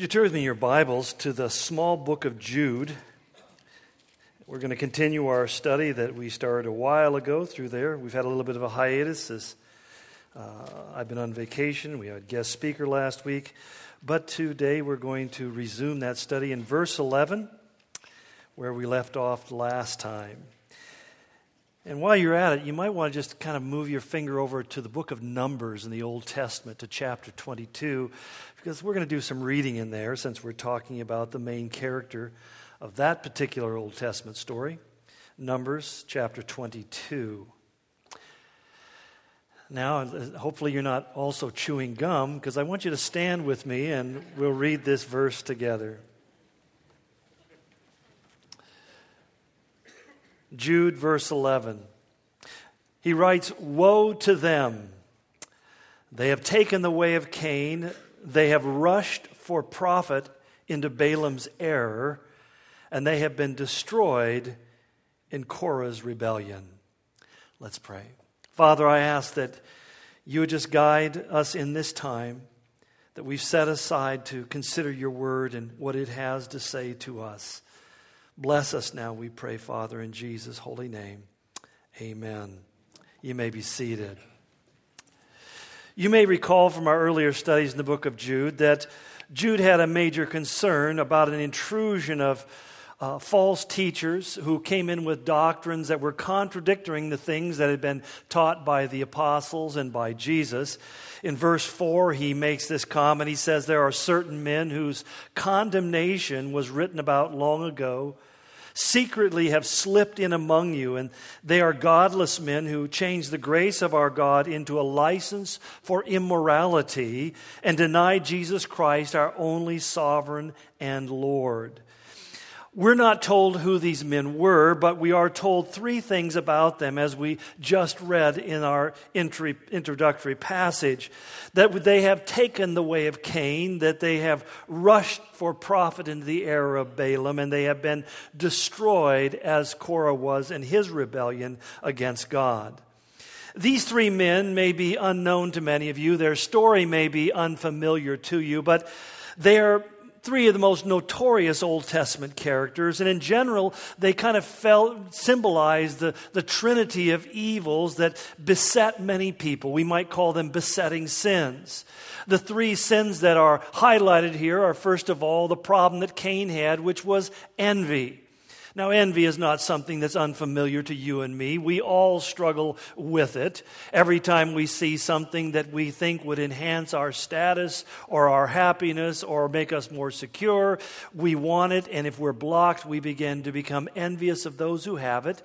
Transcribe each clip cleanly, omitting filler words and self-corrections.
Would you turn with me in your Bibles to the small book of Jude? We're going to continue our study that we started a while ago through there. We've had a little bit of a hiatus as I've been on vacation. We had a guest speaker last week. But today we're going to resume that study in verse 11, where we left off last time. And while you're at it, you might want to just kind of move your finger over to the book of Numbers in the Old Testament, to chapter 22, because we're going to do some reading in there since we're talking about the main character of that particular Old Testament story. Numbers chapter 22. Now, hopefully you're not also chewing gum, because I want you to stand with me and we'll read this verse together. Jude, verse 11. He writes, "Woe to them! They have taken the way of Cain. They have rushed for profit into Balaam's error, and they have been destroyed in Korah's rebellion." Let's pray. Father, I ask that you would just guide us in this time that we've set aside to consider your word and what it has to say to us. Bless us now, we pray, Father, in Jesus' holy name. Amen. You may be seated. You may recall from our earlier studies in the book of Jude that Jude had a major concern about an intrusion of false teachers who came in with doctrines that were contradicting the things that had been taught by the apostles and by Jesus. In verse 4, he makes this comment. He says, "There are certain men whose condemnation was written about long ago, secretly have slipped in among you, and they are godless men who change the grace of our God into a license for immorality and deny Jesus Christ, our only sovereign and Lord." We're not told who these men were, but we are told three things about them as we just read in our introductory passage. That they have taken the way of Cain, that they have rushed for profit into the error of Balaam, and they have been destroyed as Korah was in his rebellion against God. These three men may be unknown to many of you. Their story may be unfamiliar to you, but they are three of the most notorious Old Testament characters, and in general, they kind of symbolize the trinity of evils that beset many people. We might call them besetting sins. The three sins that are highlighted here are, first of all, the problem that Cain had, which was envy. Now, envy is not something that's unfamiliar to you and me. We all struggle with it. Every time we see something that we think would enhance our status or our happiness or make us more secure, we want it, and if we're blocked, we begin to become envious of those who have it,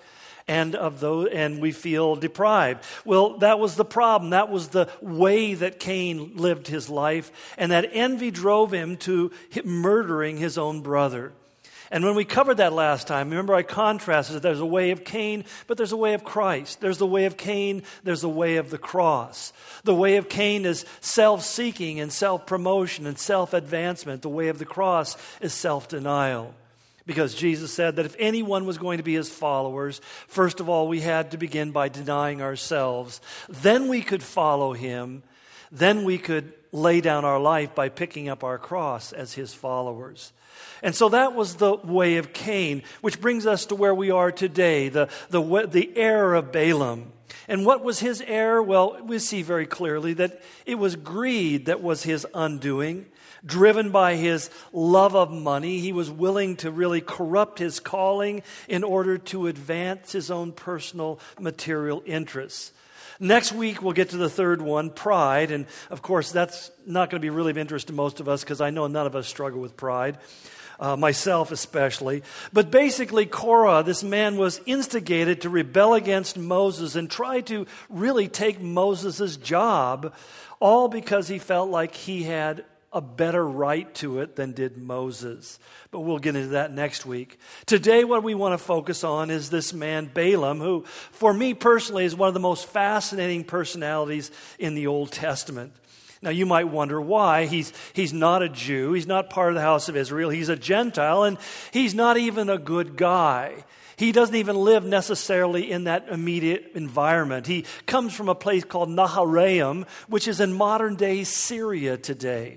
and we feel deprived. Well, that was the problem. That was the way that Cain lived his life, and that envy drove him to murdering his own brother. And when we covered that last time, remember I contrasted that there's a way of Cain, but there's a way of Christ. There's the way of Cain, there's the way of the cross. The way of Cain is self-seeking and self-promotion and self-advancement. The way of the cross is self-denial. Because Jesus said that if anyone was going to be his followers, first of all, we had to begin by denying ourselves. Then we could follow him. Then we could lay down our life by picking up our cross as his followers. And so that was the way of Cain, which brings us to where we are today, the error of Balaam. And what was his error? Well, we see very clearly that it was greed that was his undoing. Driven by his love of money, he was willing to really corrupt his calling in order to advance his own personal material interests. Next week, we'll get to the third one, pride. And of course, that's not going to be really of interest to most of us because I know none of us struggle with pride. Myself especially. But basically, Korah, this man, was instigated to rebel against Moses and try to really take Moses' job, all because he felt like he had a better right to it than did Moses. But we'll get into that next week. Today, what we want to focus on is this man, Balaam, who, for me personally, is one of the most fascinating personalities in the Old Testament. Now, you might wonder why. He's not a Jew. He's not part of the house of Israel. He's a Gentile, and he's not even a good guy. He doesn't even live necessarily in that immediate environment. He comes from a place called Naharaim, which is in modern-day Syria today.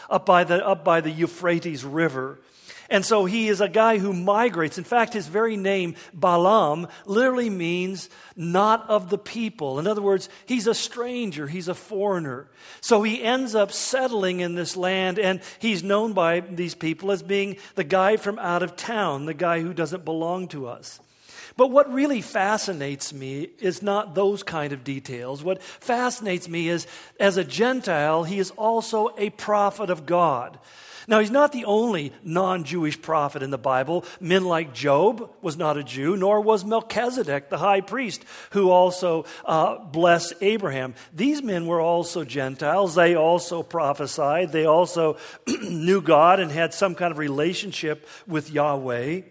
up by the Euphrates River. And so he is a guy who migrates. In fact, his very name, Balaam, literally means not of the people. In other words, he's a stranger, he's a foreigner. So he ends up settling in this land, and he's known by these people as being the guy from out of town, the guy who doesn't belong to us. But what really fascinates me is not those kind of details. What fascinates me is, as a Gentile, he is also a prophet of God. Now, he's not the only non-Jewish prophet in the Bible. Men like Job was not a Jew, nor was Melchizedek, the high priest, who also blessed Abraham. These men were also Gentiles. They also prophesied. They also knew God and had some kind of relationship with Yahweh.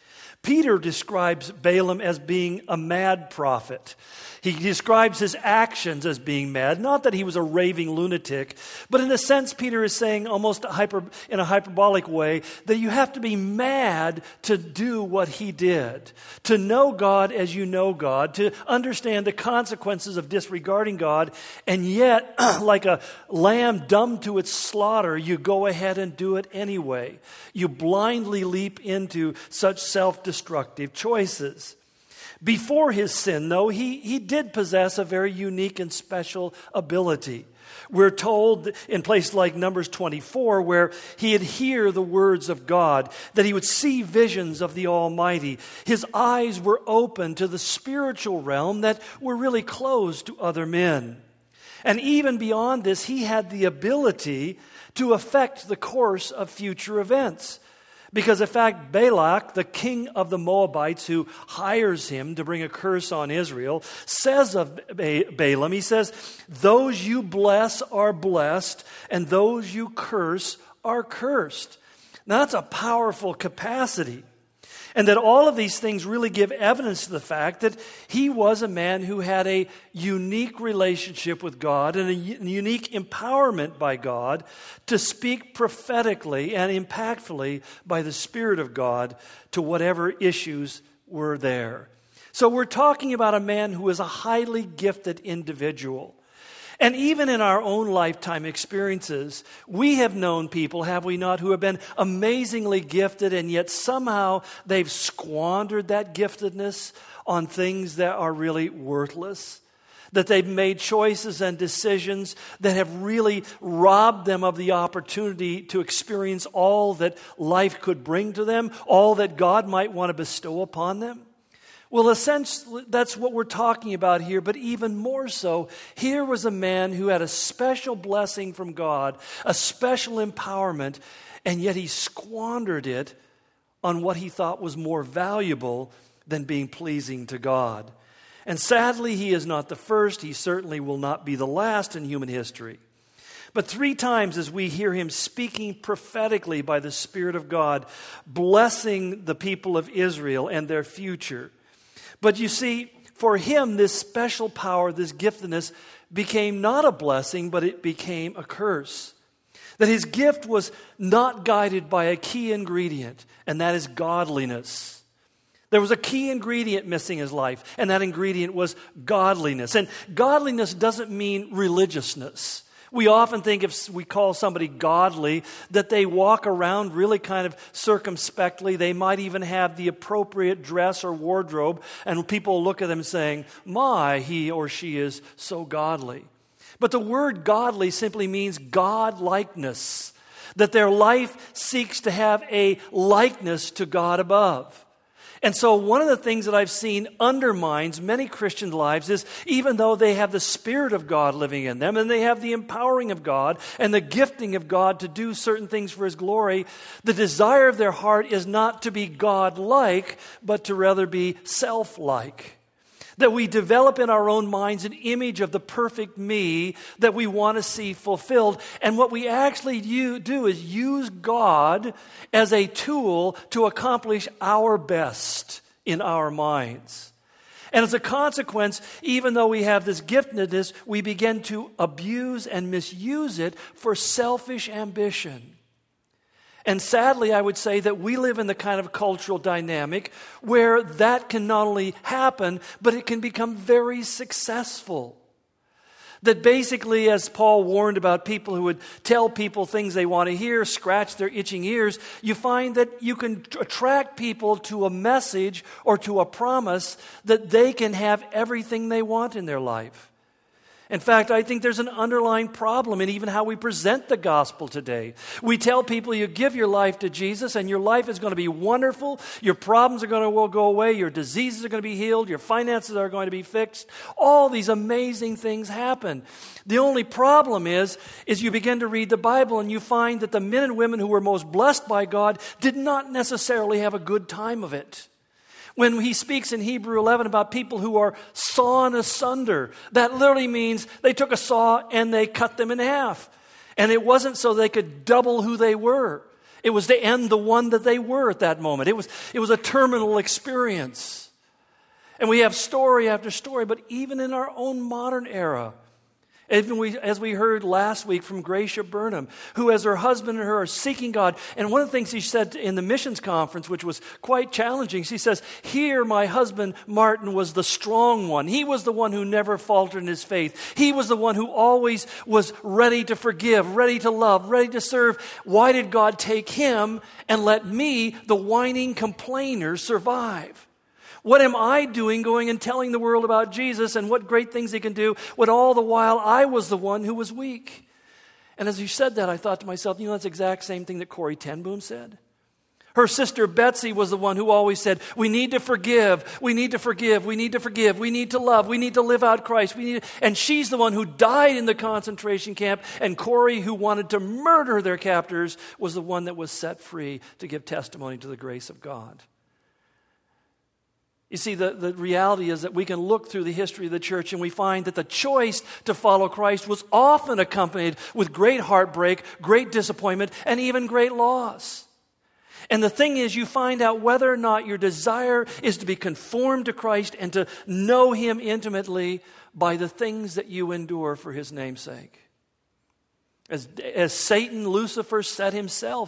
Peter describes Balaam as being a mad prophet. He describes his actions as being mad. Not that he was a raving lunatic, but in a sense, Peter is saying almost in a hyperbolic way that you have to be mad to do what he did. To know God as you know God, to understand the consequences of disregarding God, and yet, like a lamb dumb to its slaughter, you go ahead and do it anyway. You blindly leap into such self-destructive choices. Before his sin, though, he did possess a very unique and special ability. We're told in places like Numbers 24, where he'd hear the words of God, that he would see visions of the Almighty. His eyes were open to the spiritual realm that were really closed to other men. And even beyond this, he had the ability to affect the course of future events. Because in fact, Balak, the king of the Moabites who hires him to bring a curse on Israel, says of Balaam, he says, "Those you bless are blessed, and those you curse are cursed." Now that's a powerful capacity. And that all of these things really give evidence to the fact that he was a man who had a unique relationship with God and a unique empowerment by God to speak prophetically and impactfully by the Spirit of God to whatever issues were there. So we're talking about a man who is a highly gifted individual. And even in our own lifetime experiences, we have known people, have we not, who have been amazingly gifted, and yet somehow they've squandered that giftedness on things that are really worthless. That they've made choices and decisions that have really robbed them of the opportunity to experience all that life could bring to them, all that God might want to bestow upon them. Well, essentially, that's what we're talking about here, but even more so, here was a man who had a special blessing from God, a special empowerment, and yet he squandered it on what he thought was more valuable than being pleasing to God. And sadly, he is not the first. He certainly will not be the last in human history. But 3 times as we hear him speaking prophetically by the Spirit of God, blessing the people of Israel and their future. But you see, for him, this special power, this giftedness, became not a blessing, but it became a curse. That his gift was not guided by a key ingredient, and that is godliness. There was a key ingredient missing in his life, and that ingredient was godliness. And godliness doesn't mean religiousness. We often think if we call somebody godly, that they walk around really kind of circumspectly. They might even have the appropriate dress or wardrobe, and people look at them saying, "My, he or she is so godly." But the word godly simply means God-likeness, that their life seeks to have a likeness to God above. And so one of the things that I've seen undermines many Christian lives is even though they have the Spirit of God living in them and they have the empowering of God and the gifting of God to do certain things for His glory, the desire of their heart is not to be God-like, but to rather be self-like. That we develop in our own minds an image of the perfect me that we want to see fulfilled. And what we actually do is use God as a tool to accomplish our best in our minds. And as a consequence, even though we have this giftedness, we begin to abuse and misuse it for selfish ambition. And sadly, I would say that we live in the kind of cultural dynamic where that can not only happen, but it can become very successful. That basically, as Paul warned about people who would tell people things they want to hear, scratch their itching ears, you find that you can attract people to a message or to a promise that they can have everything they want in their life. In fact, I think there's an underlying problem in even how we present the gospel today. We tell people you give your life to Jesus and your life is going to be wonderful. Your problems are going to go away. Your diseases are going to be healed. Your finances are going to be fixed. All these amazing things happen. The only problem is you begin to read the Bible and you find that the men and women who were most blessed by God did not necessarily have a good time of it. When he speaks in Hebrew 11 about people who are sawn asunder, that literally means they took a saw and they cut them in half. And it wasn't so they could double who they were. It was to end the one that they were at that moment. It was a terminal experience. And we have story after story, but even in our own modern era, as we heard last week from Gracia Burnham, who as her husband and her are seeking God. And one of the things she said in the missions conference, which was quite challenging, she says, here my husband Martin was the strong one. He was the one who never faltered in his faith. He was the one who always was ready to forgive, ready to love, ready to serve. Why did God take him and let me, the whining complainer, survive? What am I doing going and telling the world about Jesus and what great things he can do when all the while I was the one who was weak? And as you said that, I thought to myself, that's the exact same thing that Corrie ten Boom said. Her sister Betsy was the one who always said, we need to forgive, we need to forgive, we need to forgive, we need to love, we need to live out Christ. And she's the one who died in the concentration camp, and Corrie, who wanted to murder their captors, was the one that was set free to give testimony to the grace of God. You see, the reality is that we can look through the history of the church and we find that the choice to follow Christ was often accompanied with great heartbreak, great disappointment, and even great loss. And the thing is, you find out whether or not your desire is to be conformed to Christ and to know him intimately by the things that you endure for his name's sake. As Satan, Lucifer, said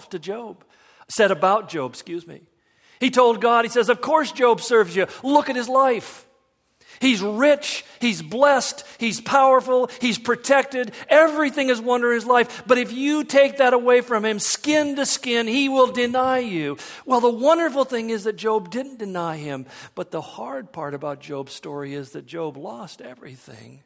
about Job. He told God, he says, of course Job serves you. Look at his life. He's rich, he's blessed, he's powerful, he's protected. Everything is wonder in his life. But if you take that away from him, skin to skin, he will deny you. Well, the wonderful thing is that Job didn't deny him. But the hard part about Job's story is that Job lost everything.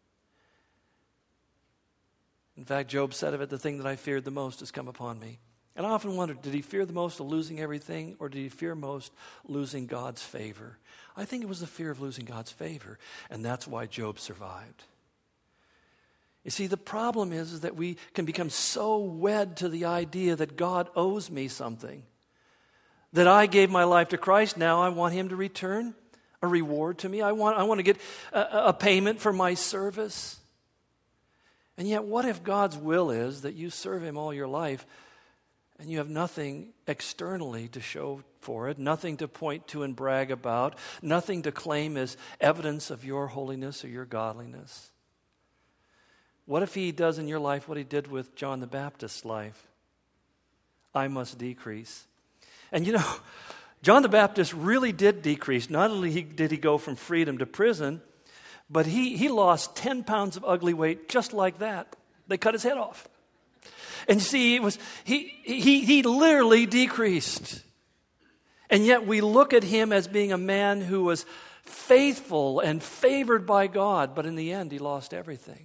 In fact, Job said of it, the thing that I feared the most has come upon me. And I often wondered, did he fear the most of losing everything, or did he fear most losing God's favor? I think it was the fear of losing God's favor, and that's why Job survived. You see, the problem is that we can become so wed to the idea that God owes me something, that I gave my life to Christ, now I want him to return a reward to me. I want to get a payment for my service. And yet, what if God's will is that you serve him all your life, and you have nothing externally to show for it, nothing to point to and brag about, nothing to claim as evidence of your holiness or your godliness? What if he does in your life what he did with John the Baptist's life? I must decrease. And John the Baptist really did decrease. Not only did he go from freedom to prison, but he lost 10 pounds of ugly weight just like that. They cut his head off. And you see, he literally decreased. And yet we look at him as being a man who was faithful and favored by God, but in the end he lost everything.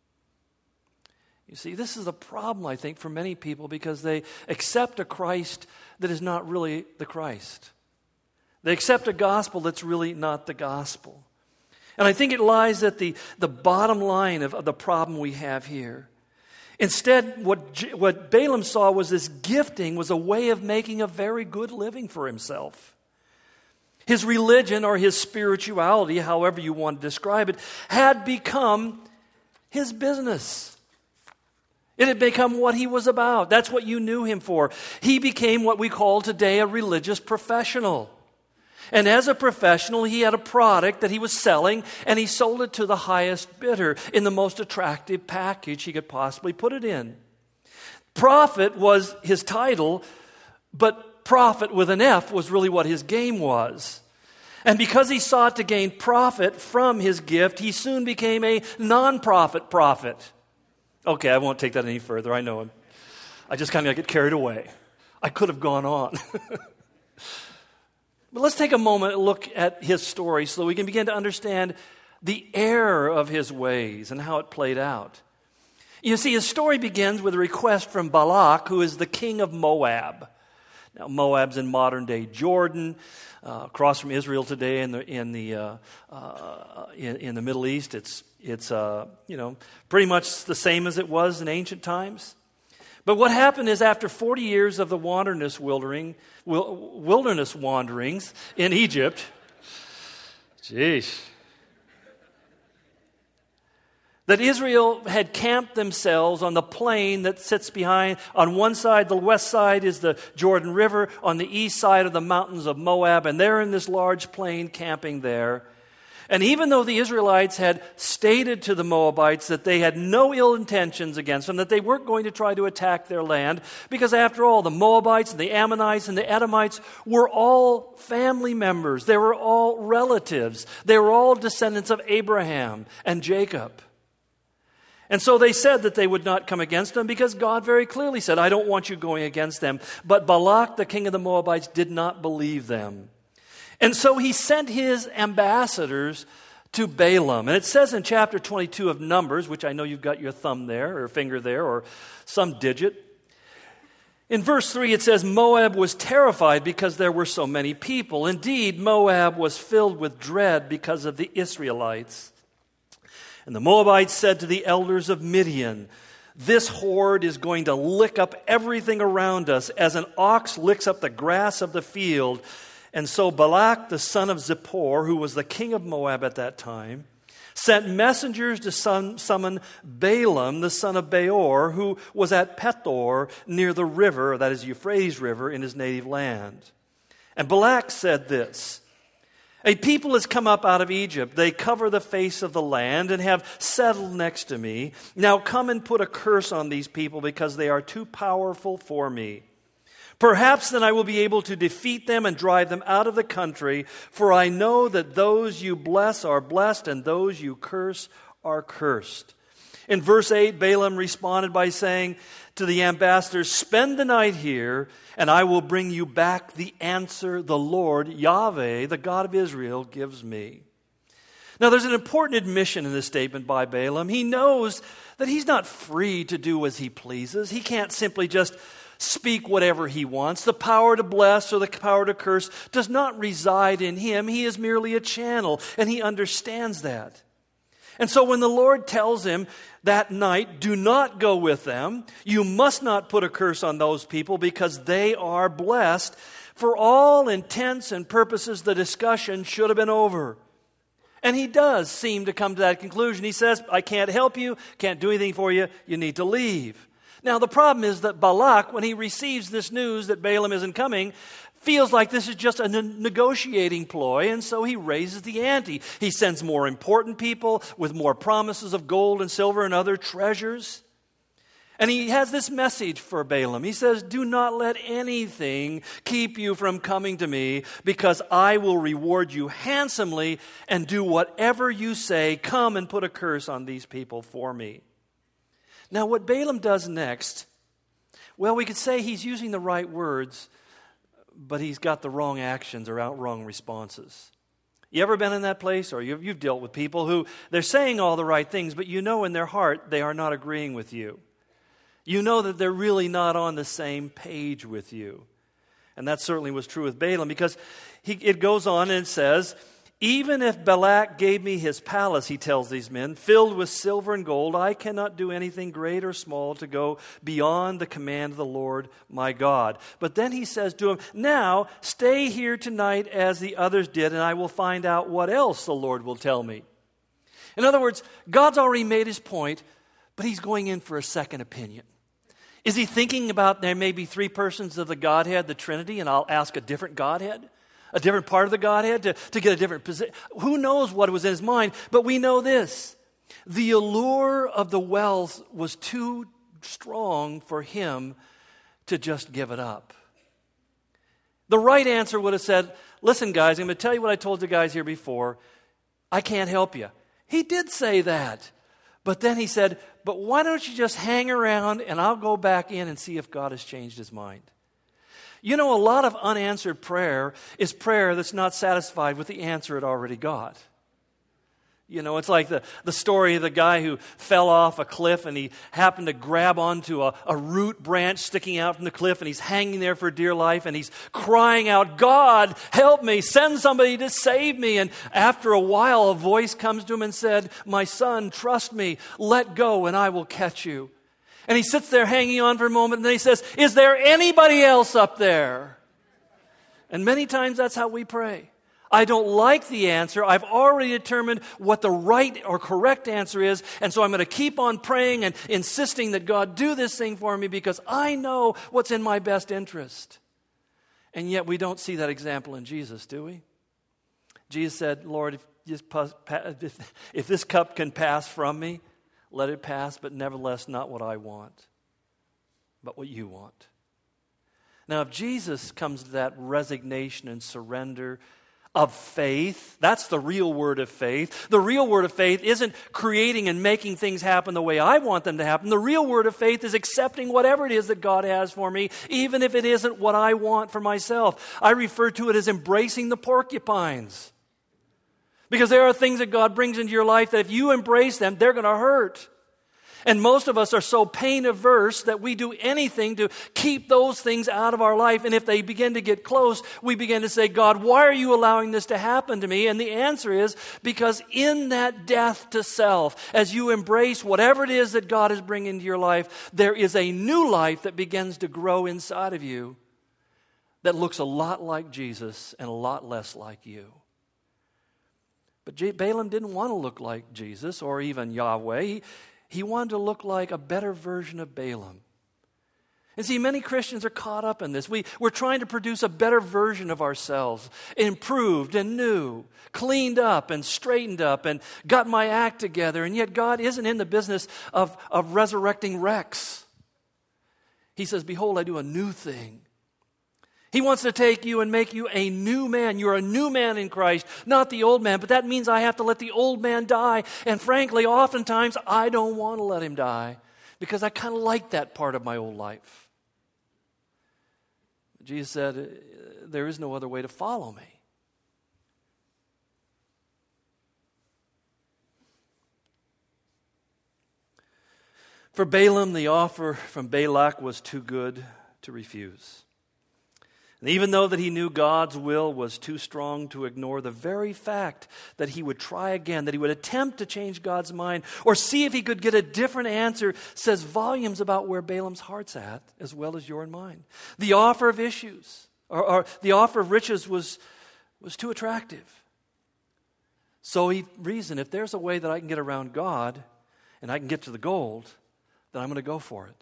You see, this is a problem, I think, for many people because they accept a Christ that is not really the Christ. They accept a gospel that's really not the gospel. And I think it lies at the bottom line of the problem we have here. Instead, what Balaam saw was this gifting was a way of making a very good living for himself. His religion or his spirituality, however you want to describe it, had become his business. It had become what he was about. That's what you knew him for. He became what we call today a religious professional. And as a professional, he had a product that he was selling, and he sold it to the highest bidder in the most attractive package he could possibly put it in. Prophet was his title, but prophet with an F was really what his game was. And because he sought to gain profit from his gift, he soon became a non-profit prophet. Okay, I won't take that any further. I know him. I just kind of get carried away. I could have gone on. But let's take a moment and look at his story so we can begin to understand the error of his ways and how it played out. You see, his story begins with a request from Balak, who is the king of Moab. Now, Moab's in modern-day Jordan, across from Israel today in the Middle East. It's pretty much the same as it was in ancient times. But what happened is after 40 years of the wilderness wanderings in Egypt, that Israel had camped themselves on the plain that sits behind. On one side, the west side, is the Jordan River. On the east side of the mountains of Moab. And they're in this large plain camping there. And even though the Israelites had stated to the Moabites that they had no ill intentions against them, that they weren't going to try to attack their land, because after all, the Moabites and the Ammonites and the Edomites were all family members. They were all relatives. They were all descendants of Abraham and Jacob. And so they said that they would not come against them because God very clearly said, I don't want you going against them. But Balak, the king of the Moabites, did not believe them. And so he sent his ambassadors to Balaam. And it says in chapter 22 of Numbers, which I know you've got your thumb there or finger there or some digit. In verse 3 it says, Moab was terrified because there were so many people. Indeed, Moab was filled with dread because of the Israelites. And the Moabites said to the elders of Midian, this horde is going to lick up everything around us as an ox licks up the grass of the field. And so Balak, the son of Zippor, who was the king of Moab at that time, sent messengers to summon Balaam, the son of Beor, who was at Pethor near the river, that is Euphrates River, in his native land. And Balak said this, a people has come up out of Egypt. They cover the face of the land and have settled next to me. Now come and put a curse on these people because they are too powerful for me. Perhaps then I will be able to defeat them and drive them out of the country, for I know that those you bless are blessed and those you curse are cursed. In verse 8, Balaam responded by saying to the ambassadors, spend the night here, and I will bring you back the answer the Lord, Yahweh, the God of Israel, gives me. Now, there's an important admission in this statement by Balaam. He knows that he's not free to do as he pleases. He can't simply just speak whatever he wants. The power to bless or the power to curse does not reside in him. He is merely a channel, and he understands that. And so when the Lord tells him that night, do not go with them, you must not put a curse on those people because they are blessed, for all intents and purposes the discussion should have been over. And he does seem to come to that conclusion. He says, I can't help you, can't do anything for you, you need to leave. Now the problem is that Balak, when he receives this news that Balaam isn't coming, feels like this is just a negotiating ploy, and so he raises the ante. He sends more important people with more promises of gold and silver and other treasures. And he has this message for Balaam. He says, do not let anything keep you from coming to me, because I will reward you handsomely and do whatever you say. Come and put a curse on these people for me. Now, what Balaam does next, well, we could say he's using the right words, but he's got the wrong actions or wrong responses. You ever been in that place? Or you've dealt with people who they're saying all the right things, but you know in their heart they are not agreeing with you. You know that they're really not on the same page with you. And that certainly was true with Balaam, because it goes on and it says, even if Balak gave me his palace, he tells these men, filled with silver and gold, I cannot do anything great or small to go beyond the command of the Lord my God. But then he says to him, now stay here tonight as the others did, and I will find out what else the Lord will tell me. In other words, God's already made his point, but he's going in for a second opinion. Is he thinking about there may be three persons of the Godhead, the Trinity, and I'll ask a different Godhead? A different part of the Godhead to get a different position. Who knows what was in his mind, but we know this. The allure of the wealth was too strong for him to just give it up. The right answer would have said, listen, guys, I'm going to tell you what I told the guys here before. I can't help you. He did say that. But then he said, but why don't you just hang around and I'll go back in and see if God has changed his mind. You know, a lot of unanswered prayer is prayer that's not satisfied with the answer it already got. You know, it's like the story of the guy who fell off a cliff and he happened to grab onto a root branch sticking out from the cliff, and he's hanging there for dear life and he's crying out, God, help me, send somebody to save me. And after a while, a voice comes to him and said, my son, trust me, let go and I will catch you. And he sits there hanging on for a moment and then he says, is there anybody else up there? And many times that's how we pray. I don't like the answer. I've already determined what the right or correct answer is, and so I'm going to keep on praying and insisting that God do this thing for me because I know what's in my best interest. And yet we don't see that example in Jesus, do we? Jesus said, Lord, if this cup can pass from me, let it pass, but nevertheless not what I want, but what you want. Now, if Jesus comes to that resignation and surrender of faith, that's the real word of faith. The real word of faith isn't creating and making things happen the way I want them to happen. The real word of faith is accepting whatever it is that God has for me, even if it isn't what I want for myself. I refer to it as embracing the porcupines. Because there are things that God brings into your life that if you embrace them, they're going to hurt. And most of us are so pain averse that we do anything to keep those things out of our life. And if they begin to get close, we begin to say, God, why are you allowing this to happen to me? And the answer is because in that death to self, as you embrace whatever it is that God is bringing into your life, there is a new life that begins to grow inside of you that looks a lot like Jesus and a lot less like you. But Balaam didn't want to look like Jesus or even Yahweh. He wanted to look like a better version of Balaam. And see, many Christians are caught up in this. We're trying to produce a better version of ourselves, improved and new, cleaned up and straightened up and got my act together. And yet God isn't in the business of resurrecting wrecks. He says, behold, I do a new thing. He wants to take you and make you a new man. You're a new man in Christ, not the old man. But that means I have to let the old man die. And frankly, oftentimes, I don't want to let him die because I kind of like that part of my old life. Jesus said, there is no other way to follow me. For Balaam, the offer from Balak was too good to refuse. And even though that he knew God's will was too strong to ignore, the very fact that he would try again, that he would attempt to change God's mind or see if he could get a different answer says volumes about where Balaam's heart's at as well as your and mine. The offer of issues or the offer of riches was too attractive. So he reasoned, if there's a way that I can get around God and I can get to the gold, then I'm going to go for it.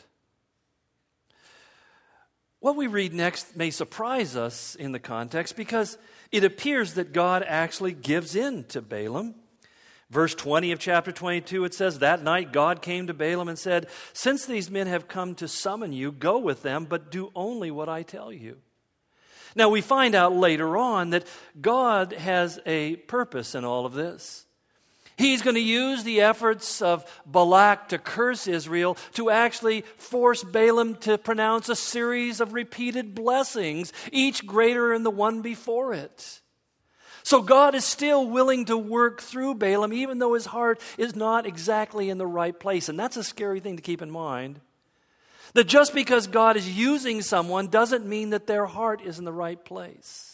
What we read next may surprise us in the context because it appears that God actually gives in to Balaam. Verse 20 of chapter 22, it says, that night God came to Balaam and said, since these men have come to summon you, go with them, but do only what I tell you. Now we find out later on that God has a purpose in all of this. He's going to use the efforts of Balak to curse Israel to actually force Balaam to pronounce a series of repeated blessings, each greater than the one before it. So God is still willing to work through Balaam, even though his heart is not exactly in the right place. And that's a scary thing to keep in mind. That just because God is using someone doesn't mean that their heart is in the right place.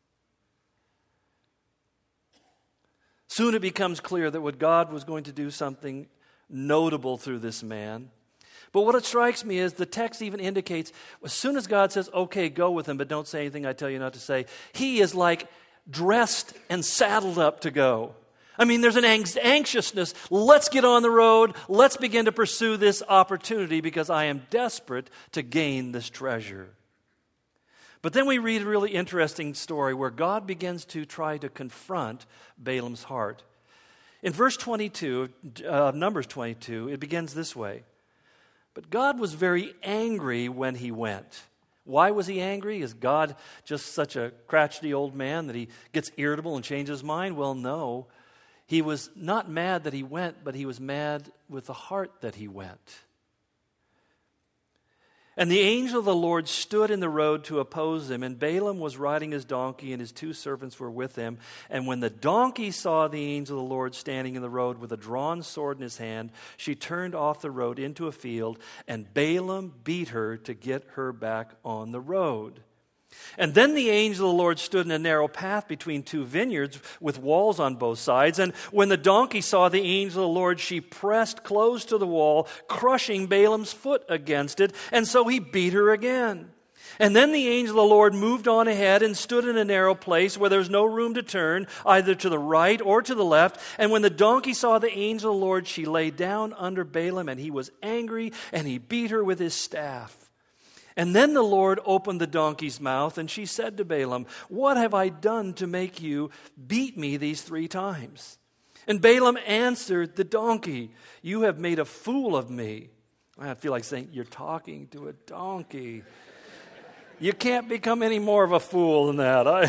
Soon it becomes clear that what God was going to do something notable through this man. But what it strikes me is the text even indicates as soon as God says, okay, go with him, but don't say anything I tell you not to say, he is like dressed and saddled up to go. I mean, there's an anxiousness. Let's get on the road. Let's begin to pursue this opportunity because I am desperate to gain this treasure. But then we read a really interesting story where God begins to try to confront Balaam's heart. In verse 22, Numbers 22, it begins this way. But God was very angry when he went. Why was he angry? Is God just such a crotchety old man that he gets irritable and changes his mind? Well, no. He was not mad that he went, but he was mad with the heart that he went. And the angel of the Lord stood in the road to oppose him, and Balaam was riding his donkey, and his 2 servants were with him. And when the donkey saw the angel of the Lord standing in the road with a drawn sword in his hand, she turned off the road into a field, and Balaam beat her to get her back on the road. And then the angel of the Lord stood in a narrow path between 2 vineyards with walls on both sides. And when the donkey saw the angel of the Lord, she pressed close to the wall, crushing Balaam's foot against it. And so he beat her again. And then the angel of the Lord moved on ahead and stood in a narrow place where there's no room to turn, either to the right or to the left. And when the donkey saw the angel of the Lord, she lay down under Balaam, and he was angry, and he beat her with his staff. And then the Lord opened the donkey's mouth, and she said to Balaam, "What have I done to make you beat me these 3 times?" And Balaam answered the donkey, "You have made a fool of me." I feel like saying, you're talking to a donkey. You can't become any more of a fool than that.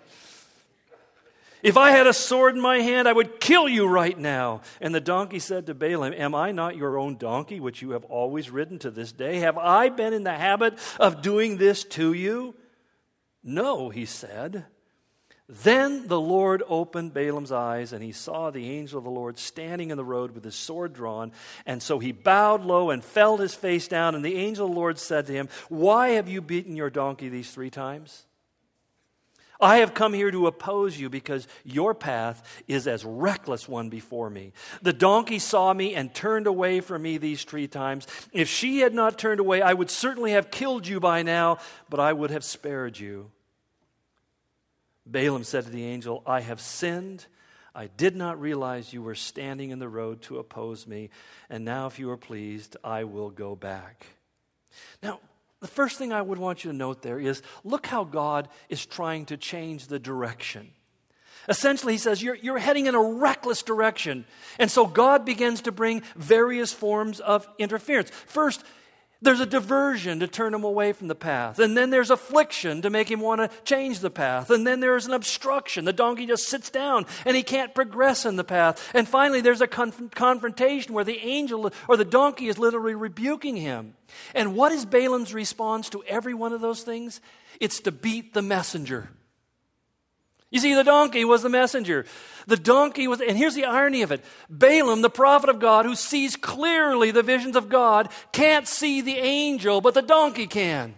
If I had a sword in my hand, I would kill you right now. And the donkey said to Balaam, "Am I not your own donkey, which you have always ridden to this day? Have I been in the habit of doing this to you?" "No," he said. Then the Lord opened Balaam's eyes, and he saw the angel of the Lord standing in the road with his sword drawn. And so he bowed low and fell his face down. And the angel of the Lord said to him, "Why have you beaten your donkey these 3 times? I have come here to oppose you because your path is as reckless one before me. The donkey saw me and turned away from me these 3 times. If she had not turned away, I would certainly have killed you by now, but I would have spared you." Balaam said to the angel, "I have sinned. I did not realize you were standing in the road to oppose me. And now, if you are pleased, I will go back." Now, the first thing I would want you to note there is, look how God is trying to change the direction. Essentially, he says, you're heading in a reckless direction. And so God begins to bring various forms of interference. First, there's a diversion to turn him away from the path. And then there's affliction to make him want to change the path. And then there's an obstruction. The donkey just sits down and he can't progress in the path. And finally, there's a confrontation where the angel or the donkey is literally rebuking him. And what is Balaam's response to every one of those things? It's to beat the messenger. You see, the donkey was the messenger. The donkey was, and here's the irony of it. Balaam, the prophet of God, who sees clearly the visions of God, can't see the angel, but the donkey can.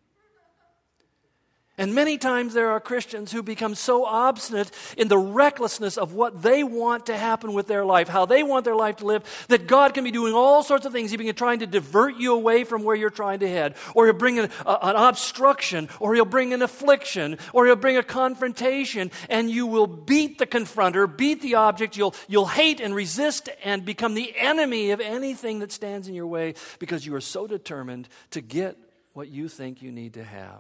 And many times there are Christians who become so obstinate in the recklessness of what they want to happen with their life, how they want their life to live, that God can be doing all sorts of things. He can be trying to divert you away from where you're trying to head, or he'll bring an obstruction, or he'll bring an affliction, or he'll bring a confrontation, and you will beat the confronter, beat the object. You'll hate and resist and become the enemy of anything that stands in your way because you are so determined to get what you think you need to have.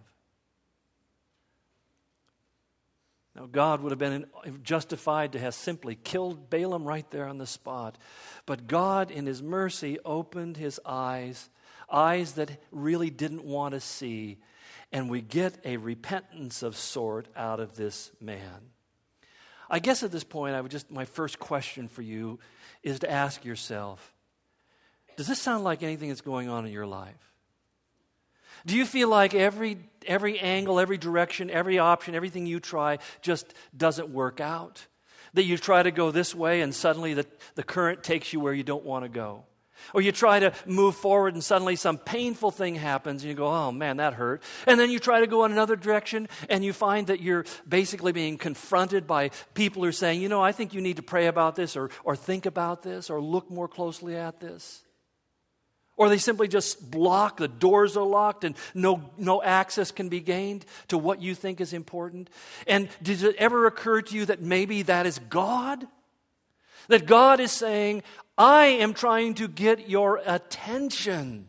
Now, God would have been justified to have simply killed Balaam right there on the spot. But God, in his mercy, opened his eyes that really didn't want to see, and we get a repentance of sort out of this man. I guess at this point, my first question for you is to ask yourself, does this sound like anything that's going on in your life? Do you feel like every angle, every direction, every option, everything you try just doesn't work out? That you try to go this way and suddenly the current takes you where you don't want to go? Or you try to move forward and suddenly some painful thing happens and you go, "Oh man, that hurt." And then you try to go in another direction and you find that you're basically being confronted by people who are saying, "I think you need to pray about this or think about this or look more closely at this." Or they simply just block, the doors are locked, and no access can be gained to what you think is important. And does it ever occur to you that maybe that is God? That God is saying, "I am trying to get your attention."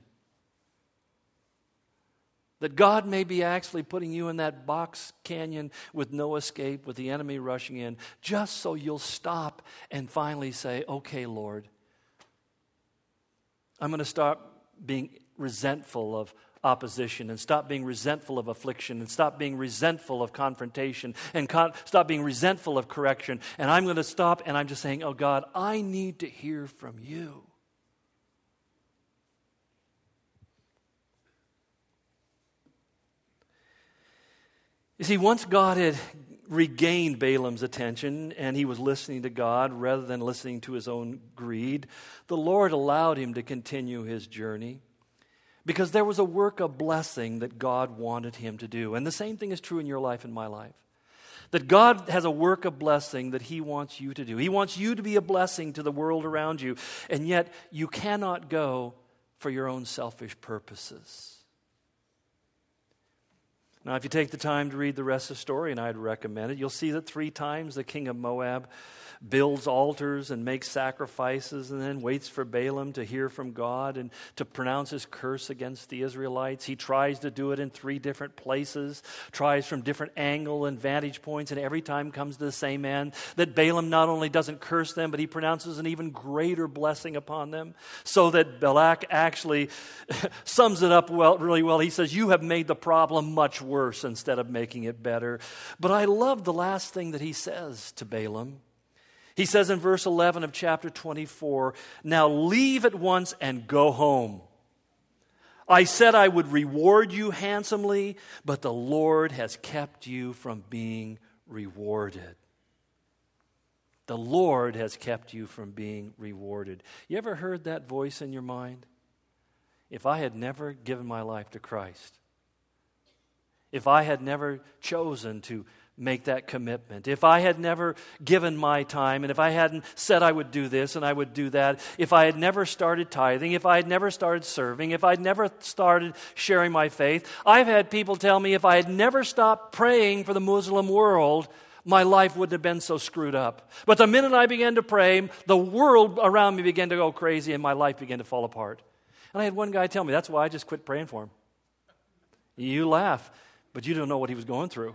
That God may be actually putting you in that box canyon with no escape, with the enemy rushing in, just so you'll stop and finally say, "Okay, Lord, I'm going to stop being resentful of opposition, and stop being resentful of affliction, and stop being resentful of confrontation, and stop being resentful of correction. And I'm going to stop, and I'm just saying, oh God, I need to hear from you. You see, once God had regained Balaam's attention and he was listening to God rather than listening to his own greed, the Lord allowed him to continue his journey because there was a work of blessing that God wanted him to do. And the same thing is true in your life and my life. That God has a work of blessing that he wants you to do. He wants you to be a blessing to the world around you, and yet you cannot go for your own selfish purposes. Now, if you take the time to read the rest of the story, and I'd recommend it, you'll see that 3 times the king of Moab builds altars and makes sacrifices and then waits for Balaam to hear from God and to pronounce his curse against the Israelites. He tries to do it in 3 different places, tries from different angle and vantage points, and every time comes to the same end, that Balaam not only doesn't curse them, but he pronounces an even greater blessing upon them, so that Balak actually sums it up really well. He says, you have made the problem much worse instead of making it better. But I love the last thing that he says to Balaam. He says in verse 11 of chapter 24, now leave at once and go home. I said I would reward you handsomely, but the Lord has kept you from being rewarded. The Lord has kept you from being rewarded. You ever heard that voice in your mind? If I had never given my life to Christ, if I had never chosen to make that commitment, if I had never given my time, and if I hadn't said I would do this and I would do that, if I had never started tithing, if I had never started serving, if I'd never started sharing my faith, I've had people tell me if I had never stopped praying for the Muslim world, my life wouldn't have been so screwed up. But the minute I began to pray, the world around me began to go crazy and my life began to fall apart. And I had one guy tell me, that's why I just quit praying for him. You laugh, but you don't know what he was going through.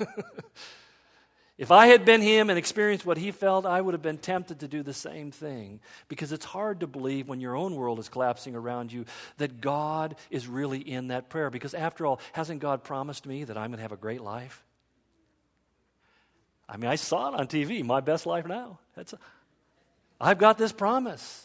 If I had been him and experienced what he felt, I would have been tempted to do the same thing. Because it's hard to believe when your own world is collapsing around you that God is really in that prayer. Because after all, hasn't God promised me that I'm going to have a great life? I mean, I saw it on TV, my best life now. I've got this promise.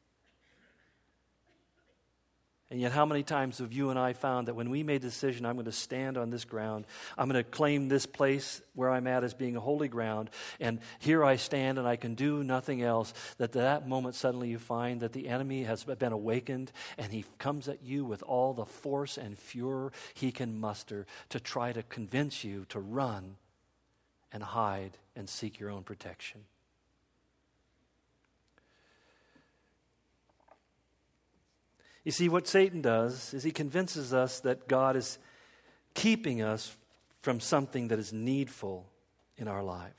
And yet how many times have you and I found that when we made the decision, I'm going to stand on this ground, I'm going to claim this place where I'm at as being a holy ground, and here I stand and I can do nothing else, that moment suddenly you find that the enemy has been awakened and he comes at you with all the force and fury he can muster to try to convince you to run and hide and seek your own protection. You see, what Satan does is he convinces us that God is keeping us from something that is needful in our life.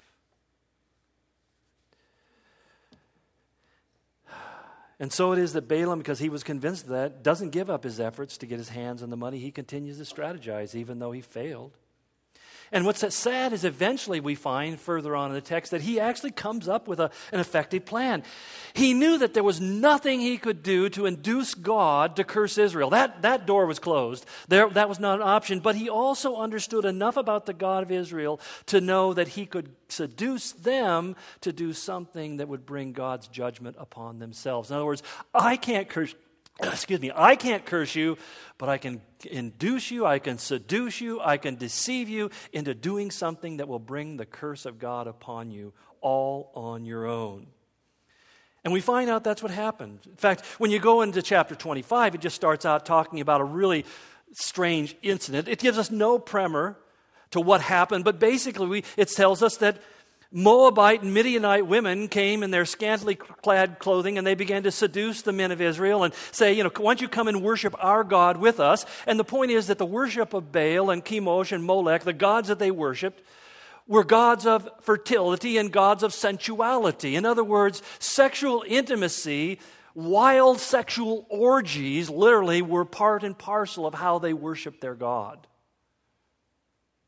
And so it is that Balaam, because he was convinced of that, doesn't give up his efforts to get his hands on the money. He continues to strategize even though he failed. And what's sad is eventually we find further on in the text that he actually comes up with an effective plan. He knew that there was nothing he could do to induce God to curse Israel. That door was closed. That was not an option. But he also understood enough about the God of Israel to know that he could seduce them to do something that would bring God's judgment upon themselves. In other words, I can't curse you, but I can induce you, I can seduce you, I can deceive you into doing something that will bring the curse of God upon you all on your own. And we find out that's what happened. In fact, when you go into chapter 25, it just starts out talking about a really strange incident. It gives us no primer to what happened, but basically it tells us that Moabite and Midianite women came in their scantily clad clothing and they began to seduce the men of Israel and say, why don't you come and worship our God with us? And the point is that the worship of Baal and Chemosh and Molech, the gods that they worshipped, were gods of fertility and gods of sensuality. In other words, sexual intimacy, wild sexual orgies literally were part and parcel of how they worshiped their God.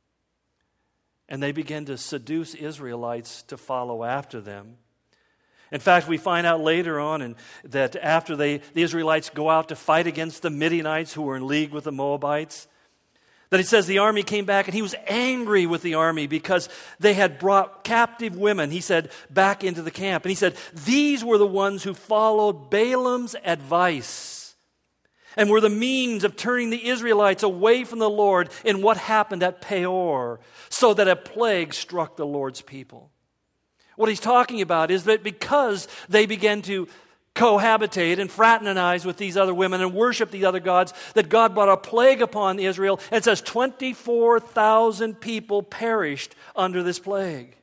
And they began to seduce Israelites to follow after them. In fact, we find out later on that after the Israelites go out to fight against the Midianites who were in league with the Moabites, that it says the army came back and he was angry with the army because they had brought captive women, he said, back into the camp. And he said, these were the ones who followed Balaam's advice and were the means of turning the Israelites away from the Lord in what happened at Peor, so that a plague struck the Lord's people. What he's talking about is that because they began to cohabitate and fraternize with these other women and worship these other gods, that God brought a plague upon Israel. And it says 24,000 people perished under this plague.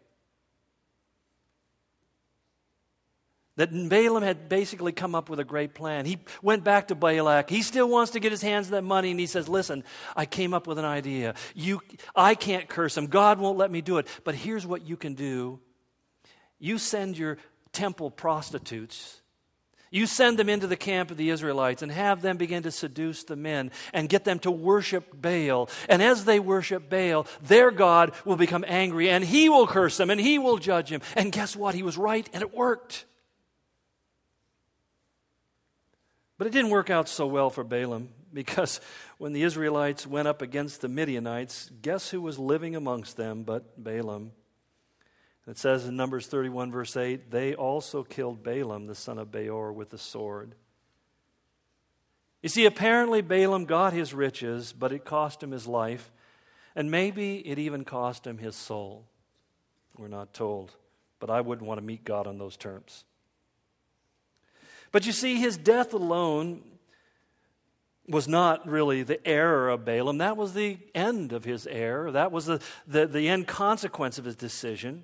That Balaam had basically come up with a great plan. He went back to Balak. He still wants to get his hands on that money, and he says, listen, I came up with an idea. I can't curse them. God won't let me do it. But here's what you can do. You send your temple prostitutes. You send them into the camp of the Israelites and have them begin to seduce the men and get them to worship Baal. And as they worship Baal, their God will become angry and he will curse them and he will judge him. And guess what? He was right and it worked. But it didn't work out so well for Balaam, because when the Israelites went up against the Midianites, guess who was living amongst them but Balaam? It says in Numbers 31, verse 8, they also killed Balaam, the son of Beor, with the sword. You see, apparently Balaam got his riches, but it cost him his life, and maybe it even cost him his soul. We're not told, but I wouldn't want to meet God on those terms. But you see, his death alone was not really the error of Balaam. That was the end of his error. That was the end consequence of his decision.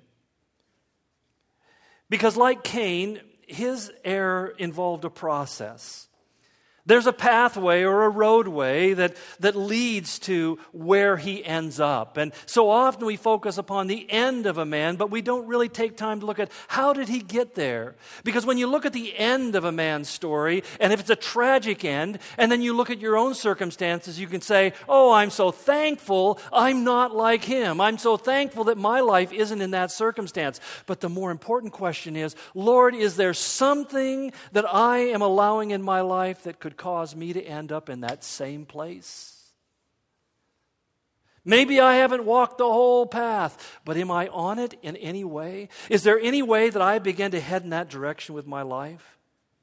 Because like Cain, his error involved a process. There's a pathway or a roadway that leads to where he ends up. And so often we focus upon the end of a man, but we don't really take time to look at how did he get there? Because when you look at the end of a man's story, and if it's a tragic end, and then you look at your own circumstances, you can say, oh, I'm so thankful I'm not like him. I'm so thankful that my life isn't in that circumstance. But the more important question is, Lord, is there something that I am allowing in my life that could cause me to end up in that same place? Maybe I haven't walked the whole path, but am I on it in any way? Is there any way that I begin to head in that direction with my life?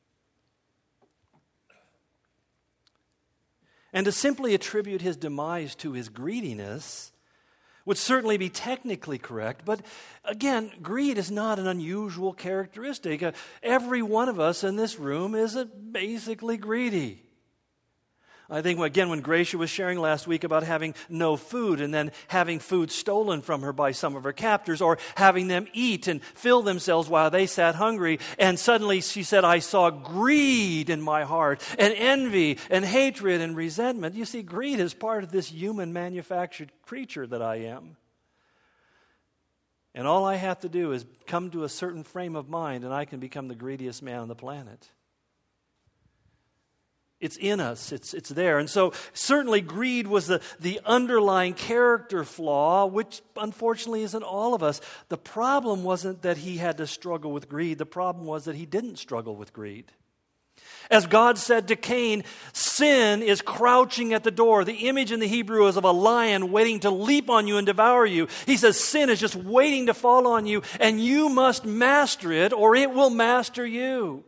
And to simply attribute his demise to his greediness would certainly be technically correct, but again, greed is not an unusual characteristic. Every one of us in this room is basically greedy. I think, again, when Gracia was sharing last week about having no food and then having food stolen from her by some of her captors, or having them eat and fill themselves while they sat hungry, and suddenly she said, I saw greed in my heart, and envy, and hatred, and resentment. You see, greed is part of this human manufactured creature that I am. And all I have to do is come to a certain frame of mind, and I can become the greediest man on the planet. It's in us. It's there. And so certainly greed was the underlying character flaw, which unfortunately is in all of us. The problem wasn't that he had to struggle with greed. The problem was that he didn't struggle with greed. As God said to Cain, sin is crouching at the door. The image in the Hebrew is of a lion waiting to leap on you and devour you. He says sin is just waiting to fall on you, and you must master it or it will master you.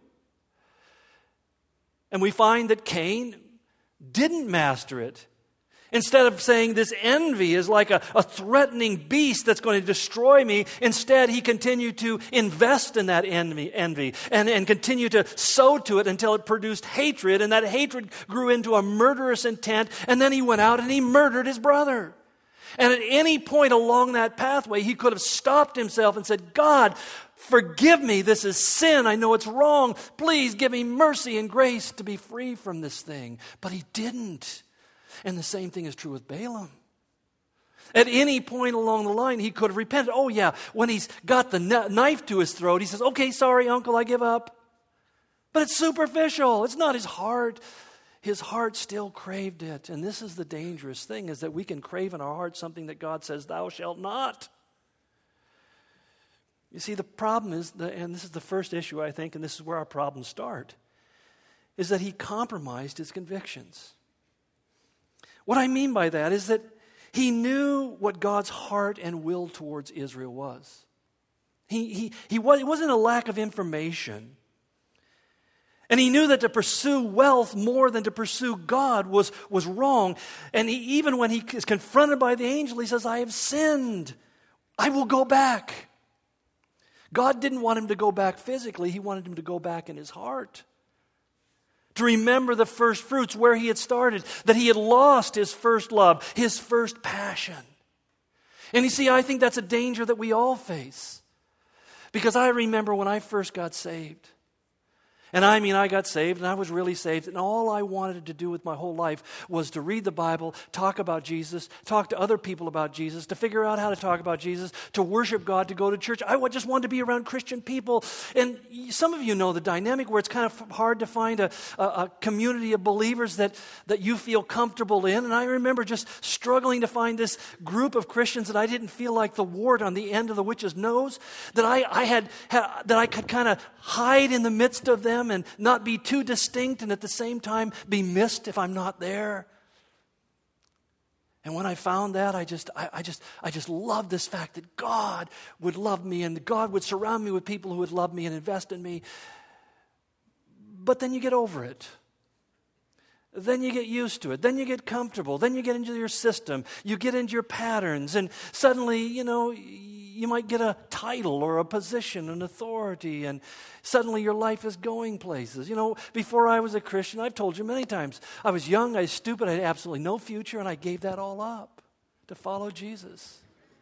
And we find that Cain didn't master it. Instead of saying this envy is like a threatening beast that's going to destroy me, instead he continued to invest in that envy and continue to sow to it until it produced hatred, and that hatred grew into a murderous intent, and then he went out and he murdered his brother. And at any point along that pathway, he could have stopped himself and said, God, forgive me, this is sin, I know it's wrong, please give me mercy and grace to be free from this thing. But he didn't. And the same thing is true with Balaam. At any point along the line, he could have repented. Oh yeah, when he's got the knife to his throat, he says, okay, sorry, uncle, I give up. But it's superficial, it's not his heart. His heart still craved it. And this is the dangerous thing, is that we can crave in our heart something that God says, thou shalt not. You see, the problem is, and this is the first issue, I think, and this is where our problems start, is that he compromised his convictions. What I mean by that is that he knew what God's heart and will towards Israel was. It wasn't a lack of information. And he knew that to pursue wealth more than to pursue God was wrong. And even when he is confronted by the angel, he says, I have sinned. I will go back. God didn't want him to go back physically. He wanted him to go back in his heart. To remember the first fruits, where he had started, that he had lost his first love, his first passion. And you see, I think that's a danger that we all face. Because I remember when I first got saved. And I mean, I got saved, and I was really saved, and all I wanted to do with my whole life was to read the Bible, talk about Jesus, talk to other people about Jesus, to figure out how to talk about Jesus, to worship God, to go to church. I just wanted to be around Christian people. And some of you know the dynamic where it's kind of hard to find a community of believers that you feel comfortable in. And I remember just struggling to find this group of Christians that I didn't feel like the wart on the end of the witch's nose, that I could kind of hide in the midst of them and not be too distinct, and at the same time be missed if I'm not there. And when I found that, I just loved this fact that God would love me and God would surround me with people who would love me and invest in me. But then you get over it. Then you get used to it. Then you get comfortable. Then you get into your system. You get into your patterns. And suddenly, you might get a title or a position, an authority, and suddenly your life is going places. Before I was a Christian, I've told you many times, I was young, I was stupid, I had absolutely no future, and I gave that all up to follow Jesus.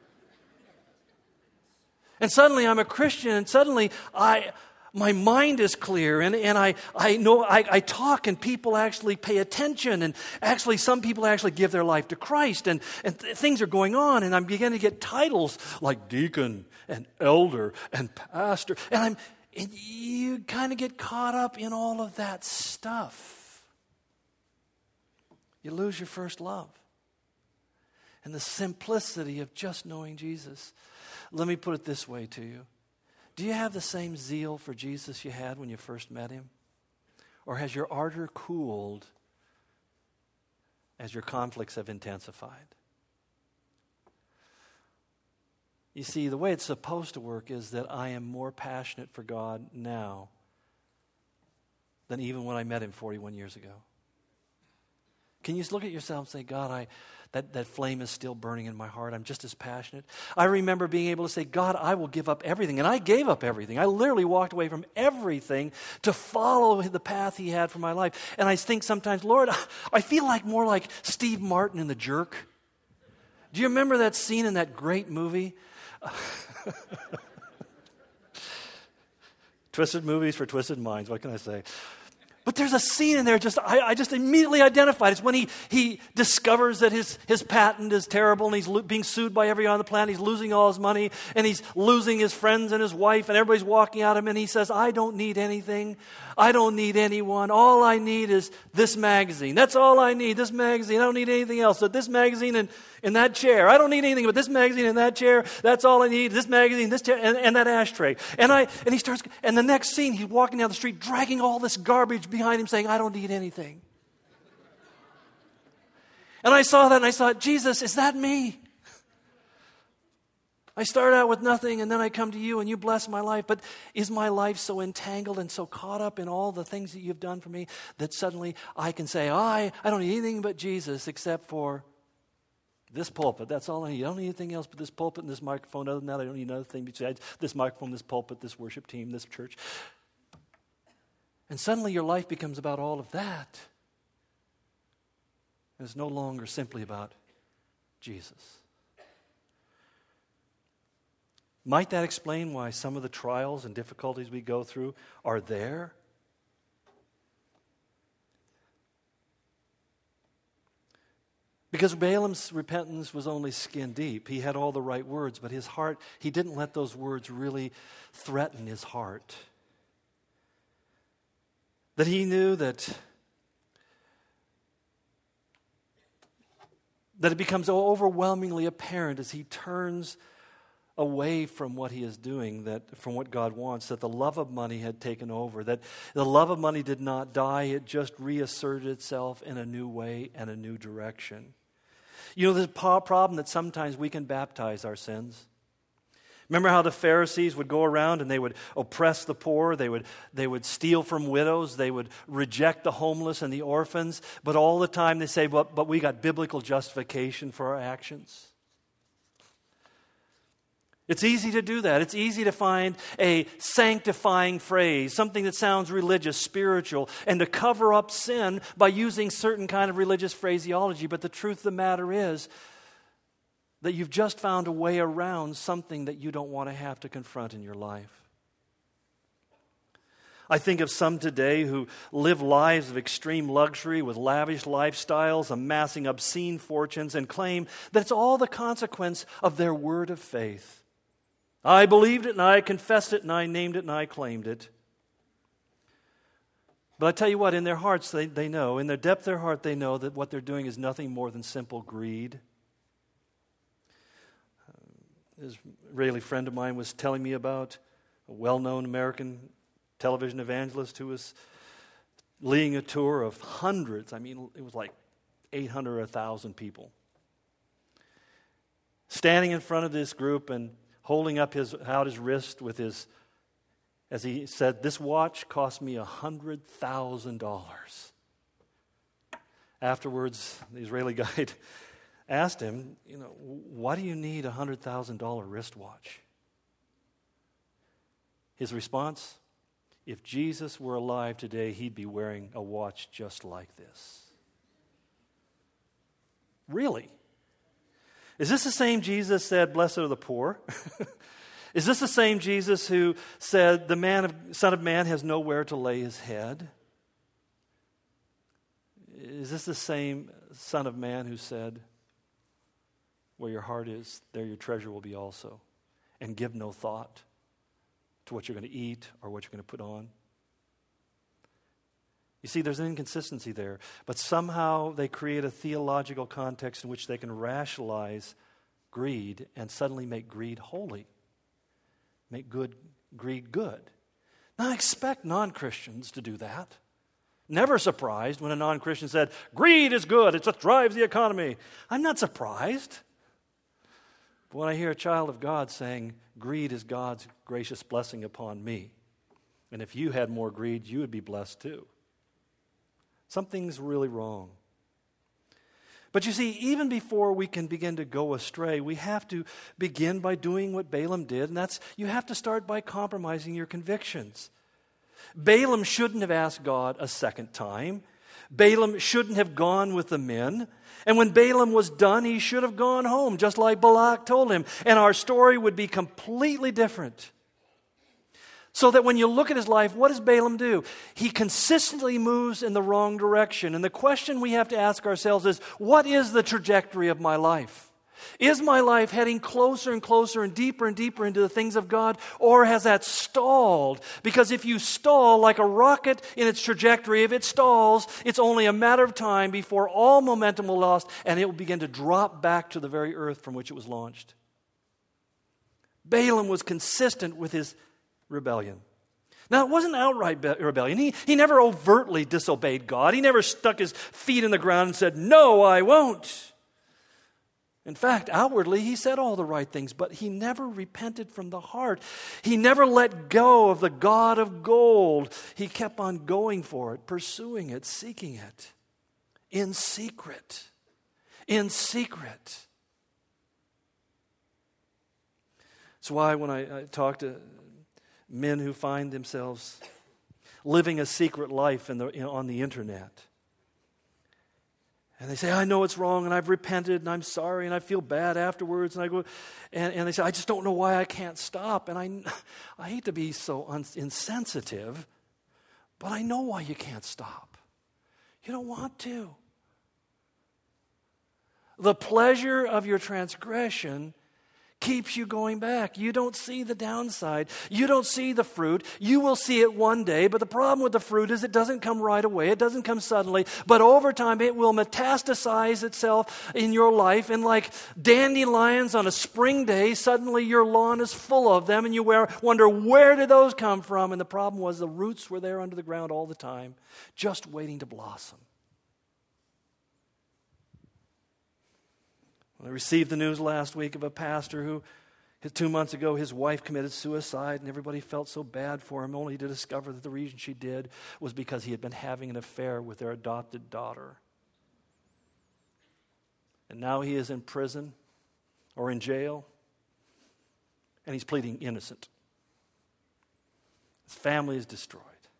And suddenly I'm a Christian, and suddenly my mind is clear, and I know I talk, and people actually pay attention, and actually some people actually give their life to Christ, and things are going on, and I'm beginning to get titles like deacon and elder and pastor, and you kind of get caught up in all of that stuff. You lose your first love and the simplicity of just knowing Jesus. Let me put it this way to you. Do you have the same zeal for Jesus you had when you first met him? Or has your ardor cooled as your conflicts have intensified? You see, the way it's supposed to work is that I am more passionate for God now than even when I met him 41 years ago. Can you just look at yourself and say, God, that flame is still burning in my heart. I'm just as passionate. I remember being able to say, God, I will give up everything. And I gave up everything. I literally walked away from everything to follow the path he had for my life. And I think sometimes, Lord, I feel more like Steve Martin in The Jerk. Do you remember that scene in that great movie? Twisted movies for twisted minds. What can I say? But there's a scene in there I just immediately identified. It's when he discovers that his patent is terrible and he's being sued by everyone on the planet. He's losing all his money and he's losing his friends and his wife and everybody's walking at him and he says, I don't need anything. I don't need anyone. All I need is this magazine. That's all I need, this magazine. I don't need anything else. So this magazine and that chair. I don't need anything but this magazine and that chair. That's all I need. This magazine, this chair, and that ashtray. And he starts, and the next scene, he's walking down the street dragging all this garbage behind him saying, I don't need anything. And I saw that and I thought, Jesus, is that me? I start out with nothing and then I come to you and you bless my life. But is my life so entangled and so caught up in all the things that you've done for me that suddenly I can say, I don't need anything but Jesus except for this pulpit. That's all I need. I don't need anything else but this pulpit and this microphone. Other than that, I don't need another thing besides this microphone, this pulpit, this worship team, this church. And suddenly your life becomes about all of that. And it's no longer simply about Jesus. Might that explain why some of the trials and difficulties we go through are there? Because Balaam's repentance was only skin deep. He had all the right words, but his heart, he didn't let those words really threaten his heart. That he knew that it becomes overwhelmingly apparent as he turns away from what he is doing, that from what God wants, that the love of money had taken over, that the love of money did not die, it just reasserted itself in a new way and a new direction. You know, there's a problem that sometimes we can baptize our sins. Remember how the Pharisees would go around and they would oppress the poor, they would steal from widows, they would reject the homeless and the orphans, but all the time they say, but we got biblical justification for our actions. It's easy to do that. It's easy to find a sanctifying phrase, something that sounds religious, spiritual, and to cover up sin by using certain kind of religious phraseology. But the truth of the matter is that you've just found a way around something that you don't want to have to confront in your life. I think of some today who live lives of extreme luxury with lavish lifestyles, amassing obscene fortunes, and claim that it's all the consequence of their word of faith. I believed it, and I confessed it, and I named it, and I claimed it. But I tell you what, in their hearts, they know, in their depth of their heart, they know that what they're doing is nothing more than simple greed. An Israeli friend of mine was telling me about a well-known American television evangelist who was leading a tour of hundreds, it was like 800 or 1,000 people, standing in front of this group and holding up out his wrist with his, as he said, "This watch cost me $100,000. Afterwards, the Israeli guide asked him, why do you need a $100,000 wristwatch? His response, if Jesus were alive today, he'd be wearing a watch just like this. Really? Is this the same Jesus said, blessed are the poor? Is this the same Jesus who said, the Son of Man has nowhere to lay his head? Is this the same Son of Man who said, where your heart is, there your treasure will be also, and give no thought to what you're going to eat or what you're going to put on? You see, there's an inconsistency there, but somehow they create a theological context in which they can rationalize greed and suddenly make greed holy, make greed good. Now, I expect non-Christians to do that. Never surprised when a non-Christian said, greed is good, it's what drives the economy. I'm not surprised. But when I hear a child of God saying, greed is God's gracious blessing upon me, and if you had more greed, you would be blessed too. Something's really wrong. But you see, even before we can begin to go astray, we have to begin by doing what Balaam did, and that's you have to start by compromising your convictions. Balaam shouldn't have asked God a second time. Balaam shouldn't have gone with the men. And when Balaam was done, he should have gone home, just like Balak told him. And our story would be completely different. So that when you look at his life, what does Balaam do? He consistently moves in the wrong direction. And the question we have to ask ourselves is, what is the trajectory of my life? Is my life heading closer and closer and deeper into the things of God? Or has that stalled? Because if you stall like a rocket in its trajectory, if it stalls, it's only a matter of time before all momentum will be lost and it will begin to drop back to the very earth from which it was launched. Balaam was consistent with his rebellion. Now, it wasn't outright rebellion. He never overtly disobeyed God. He never stuck his feet in the ground and said, no, I won't. In fact, outwardly, he said all the right things, but he never repented from the heart. He never let go of the God of gold. He kept on going for it, pursuing it, seeking it, in secret. In secret. That's why when I talk to men who find themselves living a secret life on the internet, and they say, I know it's wrong, and I've repented, and I'm sorry, and I feel bad afterwards. And I go, and they say, I just don't know why I can't stop. And I hate to be so insensitive, but I know why you can't stop. You don't want to. The pleasure of your transgression keeps you going back. You don't see the downside. You don't see the fruit. You will see it one day, but the problem with the fruit is it doesn't come right away. It doesn't come suddenly, but over time it will metastasize itself in your life, and like dandelions on a spring day, suddenly your lawn is full of them, and you wonder, where did those come from? And the problem was the roots were there under the ground all the time, just waiting to blossom. I received the news last week of a pastor who, 2 months ago, his wife committed suicide, and everybody felt so bad for him, only to discover that the reason she did was because he had been having an affair with their adopted daughter. And now he is in prison or in jail, and he's pleading innocent. His family is destroyed.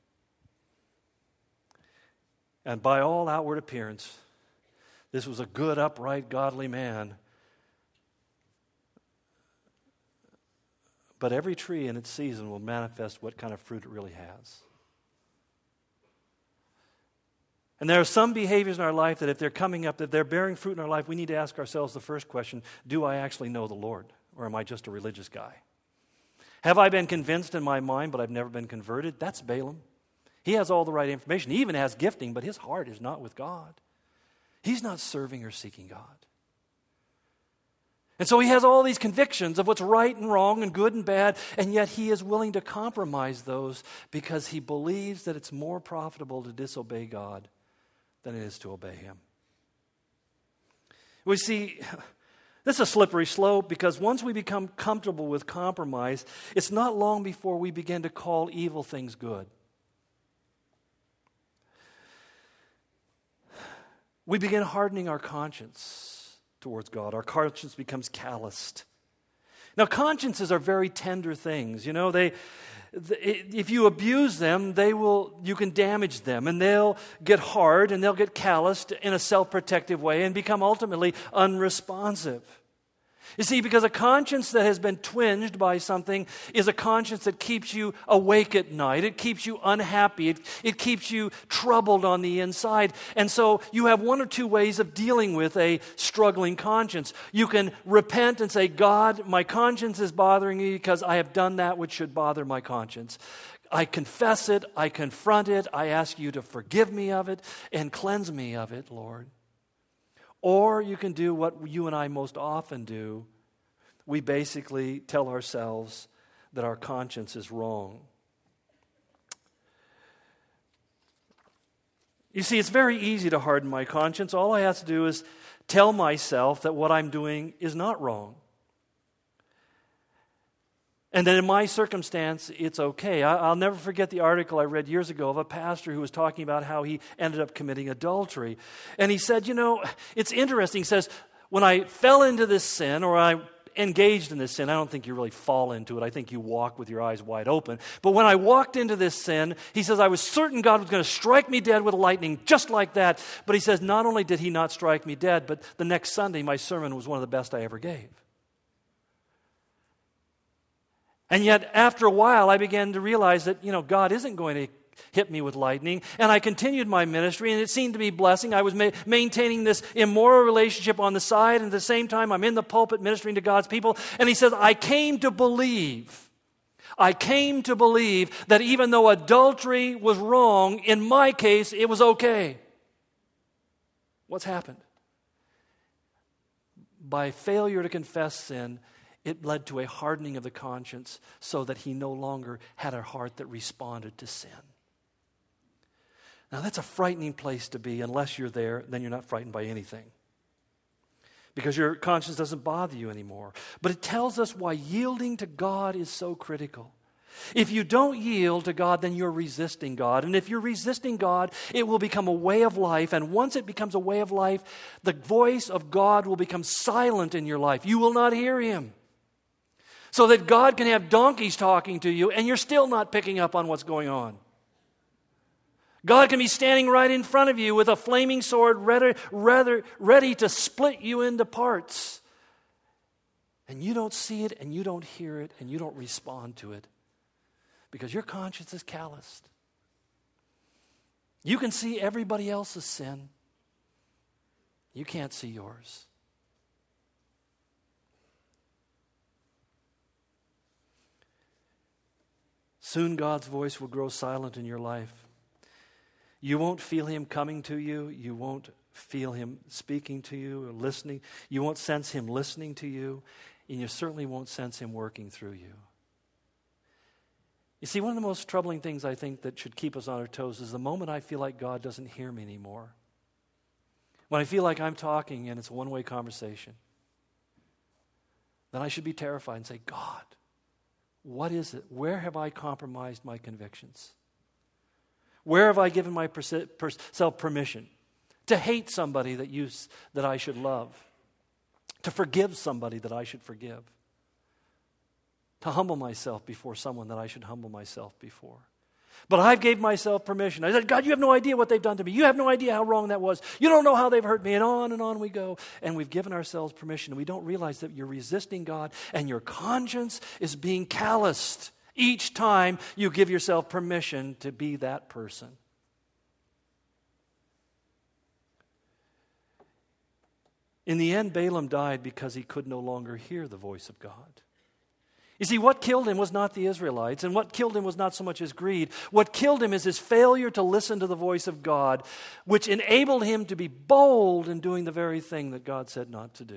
And by all outward appearance, this was a good, upright, godly man. But every tree in its season will manifest what kind of fruit it really has. And there are some behaviors in our life that if they're coming up, that they're bearing fruit in our life, we need to ask ourselves the first question, do I actually know the Lord? Or am I just a religious guy? Have I been convinced in my mind, but I've never been converted? That's Balaam. He has all the right information. He even has gifting, but his heart is not with God. He's not serving or seeking God. And so he has all these convictions of what's right and wrong and good and bad, and yet he is willing to compromise those because he believes that it's more profitable to disobey God than it is to obey him. We see, this is a slippery slope because once we become comfortable with compromise, it's not long before we begin to call evil things good. We begin hardening our conscience towards God. Our conscience becomes calloused. Now, consciences are very tender things. You know, if you abuse them, you can damage them, and they'll get hard and they'll get calloused in a self-protective way and become ultimately unresponsive. You see, because a conscience that has been twinged by something is a conscience that keeps you awake at night. It keeps you unhappy. It keeps you troubled on the inside. And so you have one or two ways of dealing with a struggling conscience. You can repent and say, God, my conscience is bothering me because I have done that which should bother my conscience. I confess it. I confront it. I ask you to forgive me of it and cleanse me of it, Lord. Or you can do what you and I most often do. We basically tell ourselves that our conscience is wrong. You see, it's very easy to harden my conscience. All I have to do is tell myself that what I'm doing is not wrong. And then in my circumstance, it's okay. I'll never forget the article I read years ago of a pastor who was talking about how he ended up committing adultery. And he said, you know, it's interesting. He says, when I fell into this sin, or I engaged in this sin, I don't think you really fall into it. I think you walk with your eyes wide open. But when I walked into this sin, he says, I was certain God was going to strike me dead with lightning, just like that. But he says, not only did he not strike me dead, but the next Sunday, my sermon was one of the best I ever gave. And yet, after a while, I began to realize that, God isn't going to hit me with lightning. And I continued my ministry, and it seemed to be blessing. I was maintaining this immoral relationship on the side, and at the same time, I'm in the pulpit ministering to God's people. And he says, I came to believe that even though adultery was wrong, in my case, it was okay. What's happened? By failure to confess sin, it led to a hardening of the conscience so that he no longer had a heart that responded to sin. Now, that's a frightening place to be. Unless you're there, then you're not frightened by anything, because your conscience doesn't bother you anymore. But it tells us why yielding to God is so critical. If you don't yield to God, then you're resisting God. And if you're resisting God, it will become a way of life. And once it becomes a way of life, the voice of God will become silent in your life. You will not hear Him. So that God can have donkeys talking to you and you're still not picking up on what's going on. God can be standing right in front of you with a flaming sword ready to split you into parts. And you don't see it and you don't hear it and you don't respond to it because your conscience is calloused. You can see everybody else's sin. You can't see yours. Soon God's voice will grow silent in your life. You won't feel Him coming to you. You won't feel Him speaking to you or listening. You won't sense Him listening to you. And you certainly won't sense Him working through you. You see, one of the most troubling things I think that should keep us on our toes is the moment I feel like God doesn't hear me anymore. When I feel like I'm talking and it's a one-way conversation, then I should be terrified and say, God, what is it? Where have I compromised my convictions? Where have I given myself permission to hate somebody that I should love? To forgive somebody that I should forgive? To humble myself before someone that I should humble myself before? But I gave myself permission. I said, God, you have no idea what they've done to me. You have no idea how wrong that was. You don't know how they've hurt me. And on we go. And we've given ourselves permission. And we don't realize that you're resisting God and your conscience is being calloused each time you give yourself permission to be that person. In the end, Balaam died because he could no longer hear the voice of God. You see, what killed him was not the Israelites, and what killed him was not so much his greed. What killed him is his failure to listen to the voice of God, which enabled him to be bold in doing the very thing that God said not to do.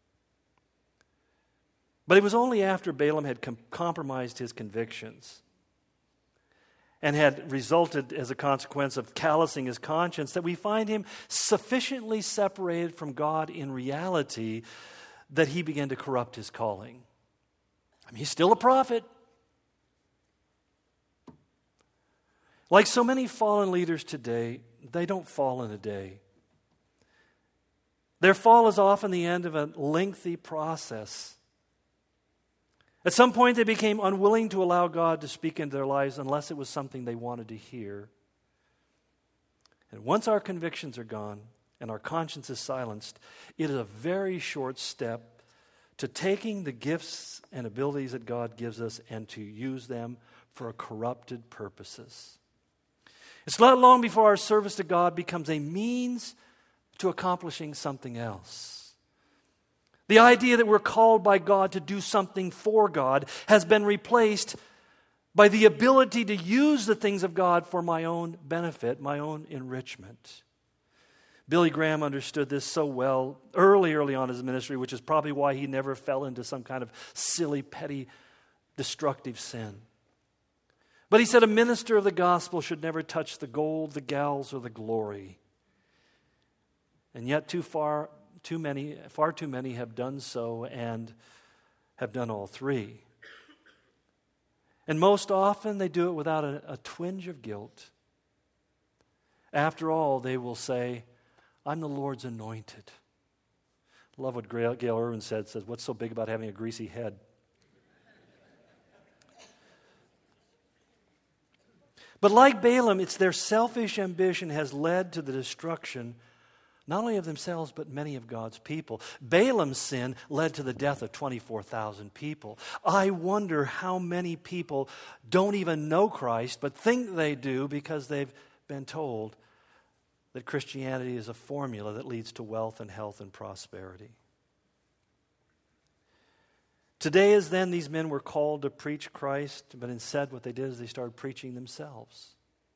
But it was only after Balaam had compromised his convictions and had resulted as a consequence of callousing his conscience that we find him sufficiently separated from God in reality that he began to corrupt his calling. I mean, he's still a prophet. Like so many fallen leaders today, they don't fall in a day. Their fall is often the end of a lengthy process. At some point, they became unwilling to allow God to speak into their lives unless it was something they wanted to hear. And once our convictions are gone and our conscience is silenced, it is a very short step to taking the gifts and abilities that God gives us and to use them for corrupted purposes. It's not long before our service to God becomes a means to accomplishing something else. The idea that we're called by God to do something for God has been replaced by the ability to use the things of God for my own benefit, my own enrichment. Billy Graham understood this so well early on in his ministry, which is probably why he never fell into some kind of silly, petty, destructive sin. But he said a minister of the gospel should never touch the gold, the gals, or the glory. And yet far too many have done so and have done all three. And most often they do it without a twinge of guilt. After all, they will say, I'm the Lord's anointed. I love what Gail Irwin says, what's so big about having a greasy head? But like Balaam, it's their selfish ambition has led to the destruction not only of themselves, but many of God's people. Balaam's sin led to the death of 24,000 people. I wonder how many people don't even know Christ, but think they do because they've been told that Christianity is a formula that leads to wealth and health and prosperity. Today, as then, these men were called to preach Christ, but instead what they did is they started preaching themselves.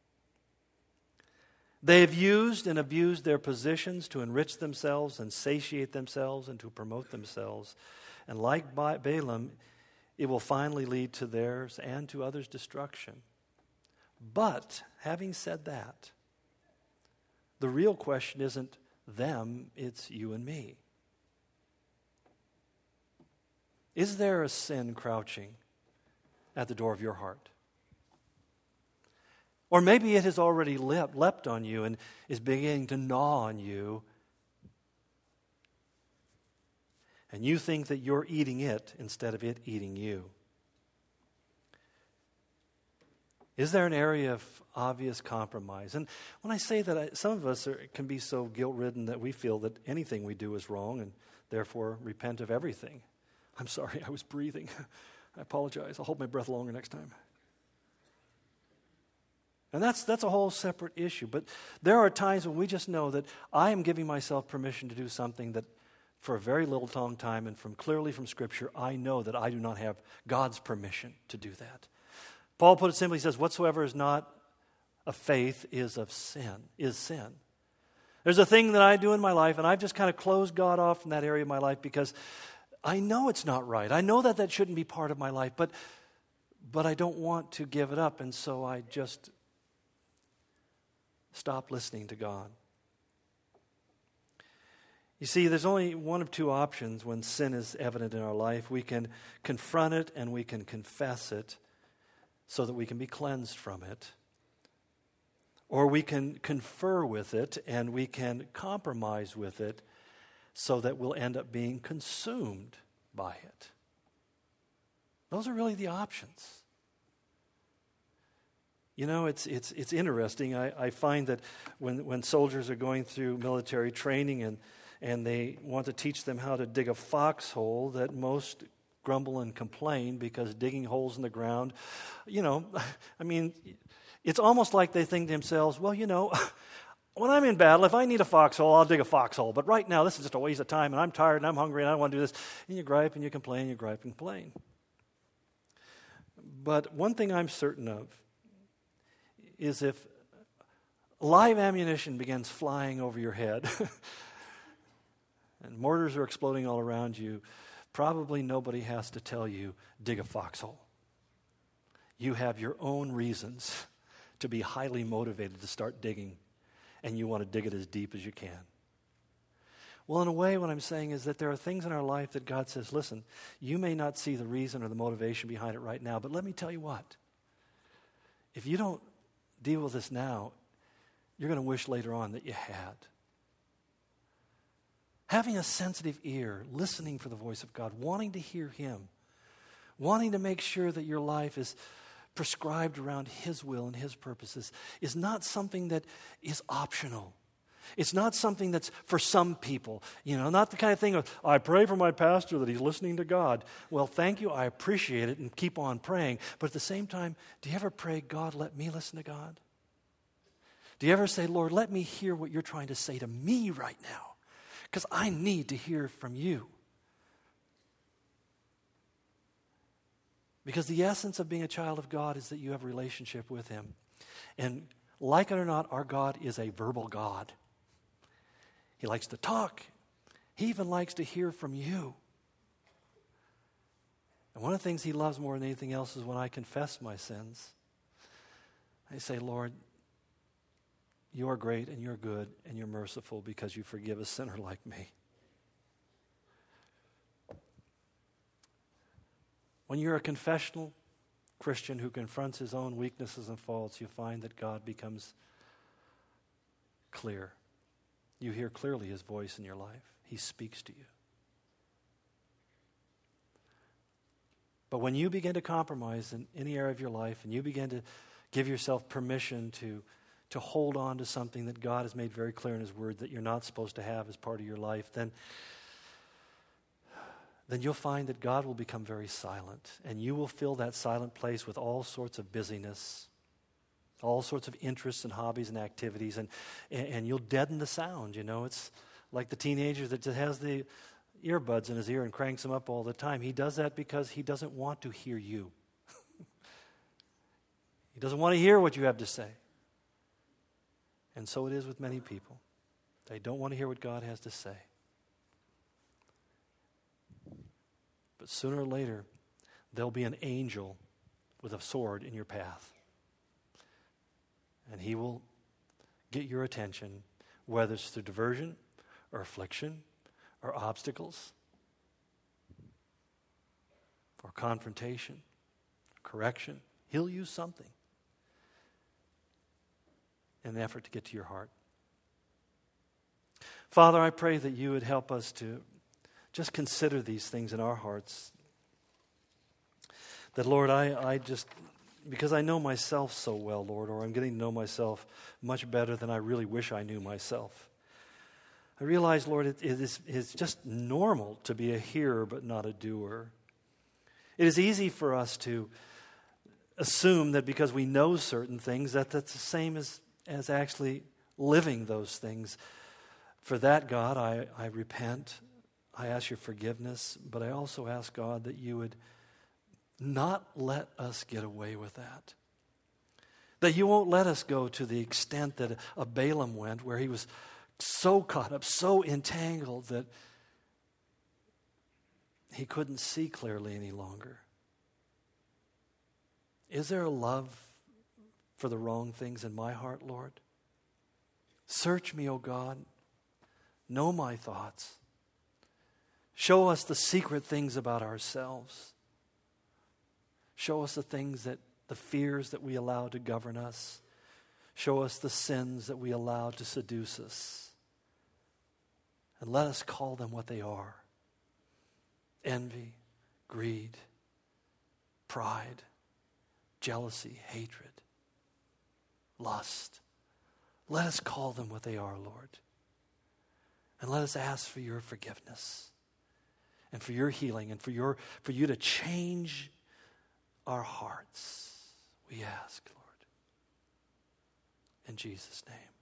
They have used and abused their positions to enrich themselves and satiate themselves and to promote themselves. And like Balaam, it will finally lead to theirs and to others' destruction. But, having said that, the real question isn't them, it's you and me. Is there a sin crouching at the door of your heart? Or maybe it has already leapt on you and is beginning to gnaw on you. And you think that you're eating it instead of it eating you. Is there an area of obvious compromise? And when I say that, some of us can be so guilt-ridden that we feel that anything we do is wrong and therefore repent of everything. I'm sorry, I was breathing. I apologize. I'll hold my breath longer next time. And that's a whole separate issue. But there are times when we just know that I am giving myself permission to do something that for a very little long time and clearly from Scripture, I know that I do not have God's permission to do that. Paul put it simply, he says, whatsoever is not of faith is sin. There's a thing that I do in my life, and I've just kind of closed God off from that area of my life because I know it's not right. I know that shouldn't be part of my life, but I don't want to give it up, and so I just stop listening to God. You see, there's only one of two options when sin is evident in our life. We can confront it and we can confess it so that we can be cleansed from it. Or we can confer with it and we can compromise with it so that we'll end up being consumed by it. Those are really the options. You know, it's interesting. I find that when soldiers are going through military training and they want to teach them how to dig a foxhole, that most grumble and complain because digging holes in the ground, I mean, it's almost like they think to themselves, well, when I'm in battle, if I need a foxhole, I'll dig a foxhole. But right now, this is just a waste of time, and I'm tired, and I'm hungry, and I don't want to do this. And you gripe, and you complain, you gripe and complain. But one thing I'm certain of is if live ammunition begins flying over your head and mortars are exploding all around you, probably nobody has to tell you, dig a foxhole. You have your own reasons to be highly motivated to start digging, and you want to dig it as deep as you can. Well, in a way, what I'm saying is that there are things in our life that God says, listen, you may not see the reason or the motivation behind it right now, but let me tell you what. If you don't deal with this now, you're going to wish later on that you had. Having a sensitive ear, listening for the voice of God, wanting to hear Him, wanting to make sure that your life is prescribed around His will and His purposes is not something that is optional. It's not something that's for some people. Not the kind of thing of, I pray for my pastor that he's listening to God. Well, thank you, I appreciate it, and keep on praying. But at the same time, do you ever pray, God, let me listen to God? Do you ever say, Lord, let me hear what you're trying to say to me right now? Because I need to hear from you. Because the essence of being a child of God is that you have a relationship with Him. And like it or not, our God is a verbal God. He likes to talk. He even likes to hear from you. And one of the things He loves more than anything else is when I confess my sins. I say, Lord, you are great and you're good and you're merciful because you forgive a sinner like me. When you're a confessional Christian who confronts his own weaknesses and faults, you find that God becomes clear. You hear clearly His voice in your life. He speaks to you. But when you begin to compromise in any area of your life and you begin to give yourself permission to hold on to something that God has made very clear in His Word that you're not supposed to have as part of your life, then you'll find that God will become very silent, and you will fill that silent place with all sorts of busyness, all sorts of interests and hobbies and activities, and you'll deaden the sound. It's like the teenager that just has the earbuds in his ear and cranks them up all the time. He does that because he doesn't want to hear you. He doesn't want to hear what you have to say. And so it is with many people. They don't want to hear what God has to say. But sooner or later, there'll be an angel with a sword in your path. And he will get your attention, whether it's through diversion or affliction or obstacles or confrontation, correction. He'll use something in an effort to get to your heart. Father, I pray that you would help us to just consider these things in our hearts. That, Lord, I just, because I know myself so well, Lord, or I'm getting to know myself much better than I really wish I knew myself. I realize, Lord, it's just normal to be a hearer but not a doer. It is easy for us to assume that because we know certain things, that's the same as actually living those things. For that, God, I repent. I ask your forgiveness, but I also ask, God, that you would not let us get away with that. That you won't let us go to the extent that a Balaam went, where he was so caught up, so entangled that he couldn't see clearly any longer. Is there a love for the wrong things in my heart, Lord? Search me, O God. Know my thoughts. Show us the secret things about ourselves. Show us the fears that we allow to govern us. Show us the sins that we allow to seduce us. And let us call them what they are. Envy, greed, pride, jealousy, hatred, lust. Let us call them what they are, Lord. And let us ask for your forgiveness and for your healing and for you to change our hearts. We ask, Lord. In Jesus' name.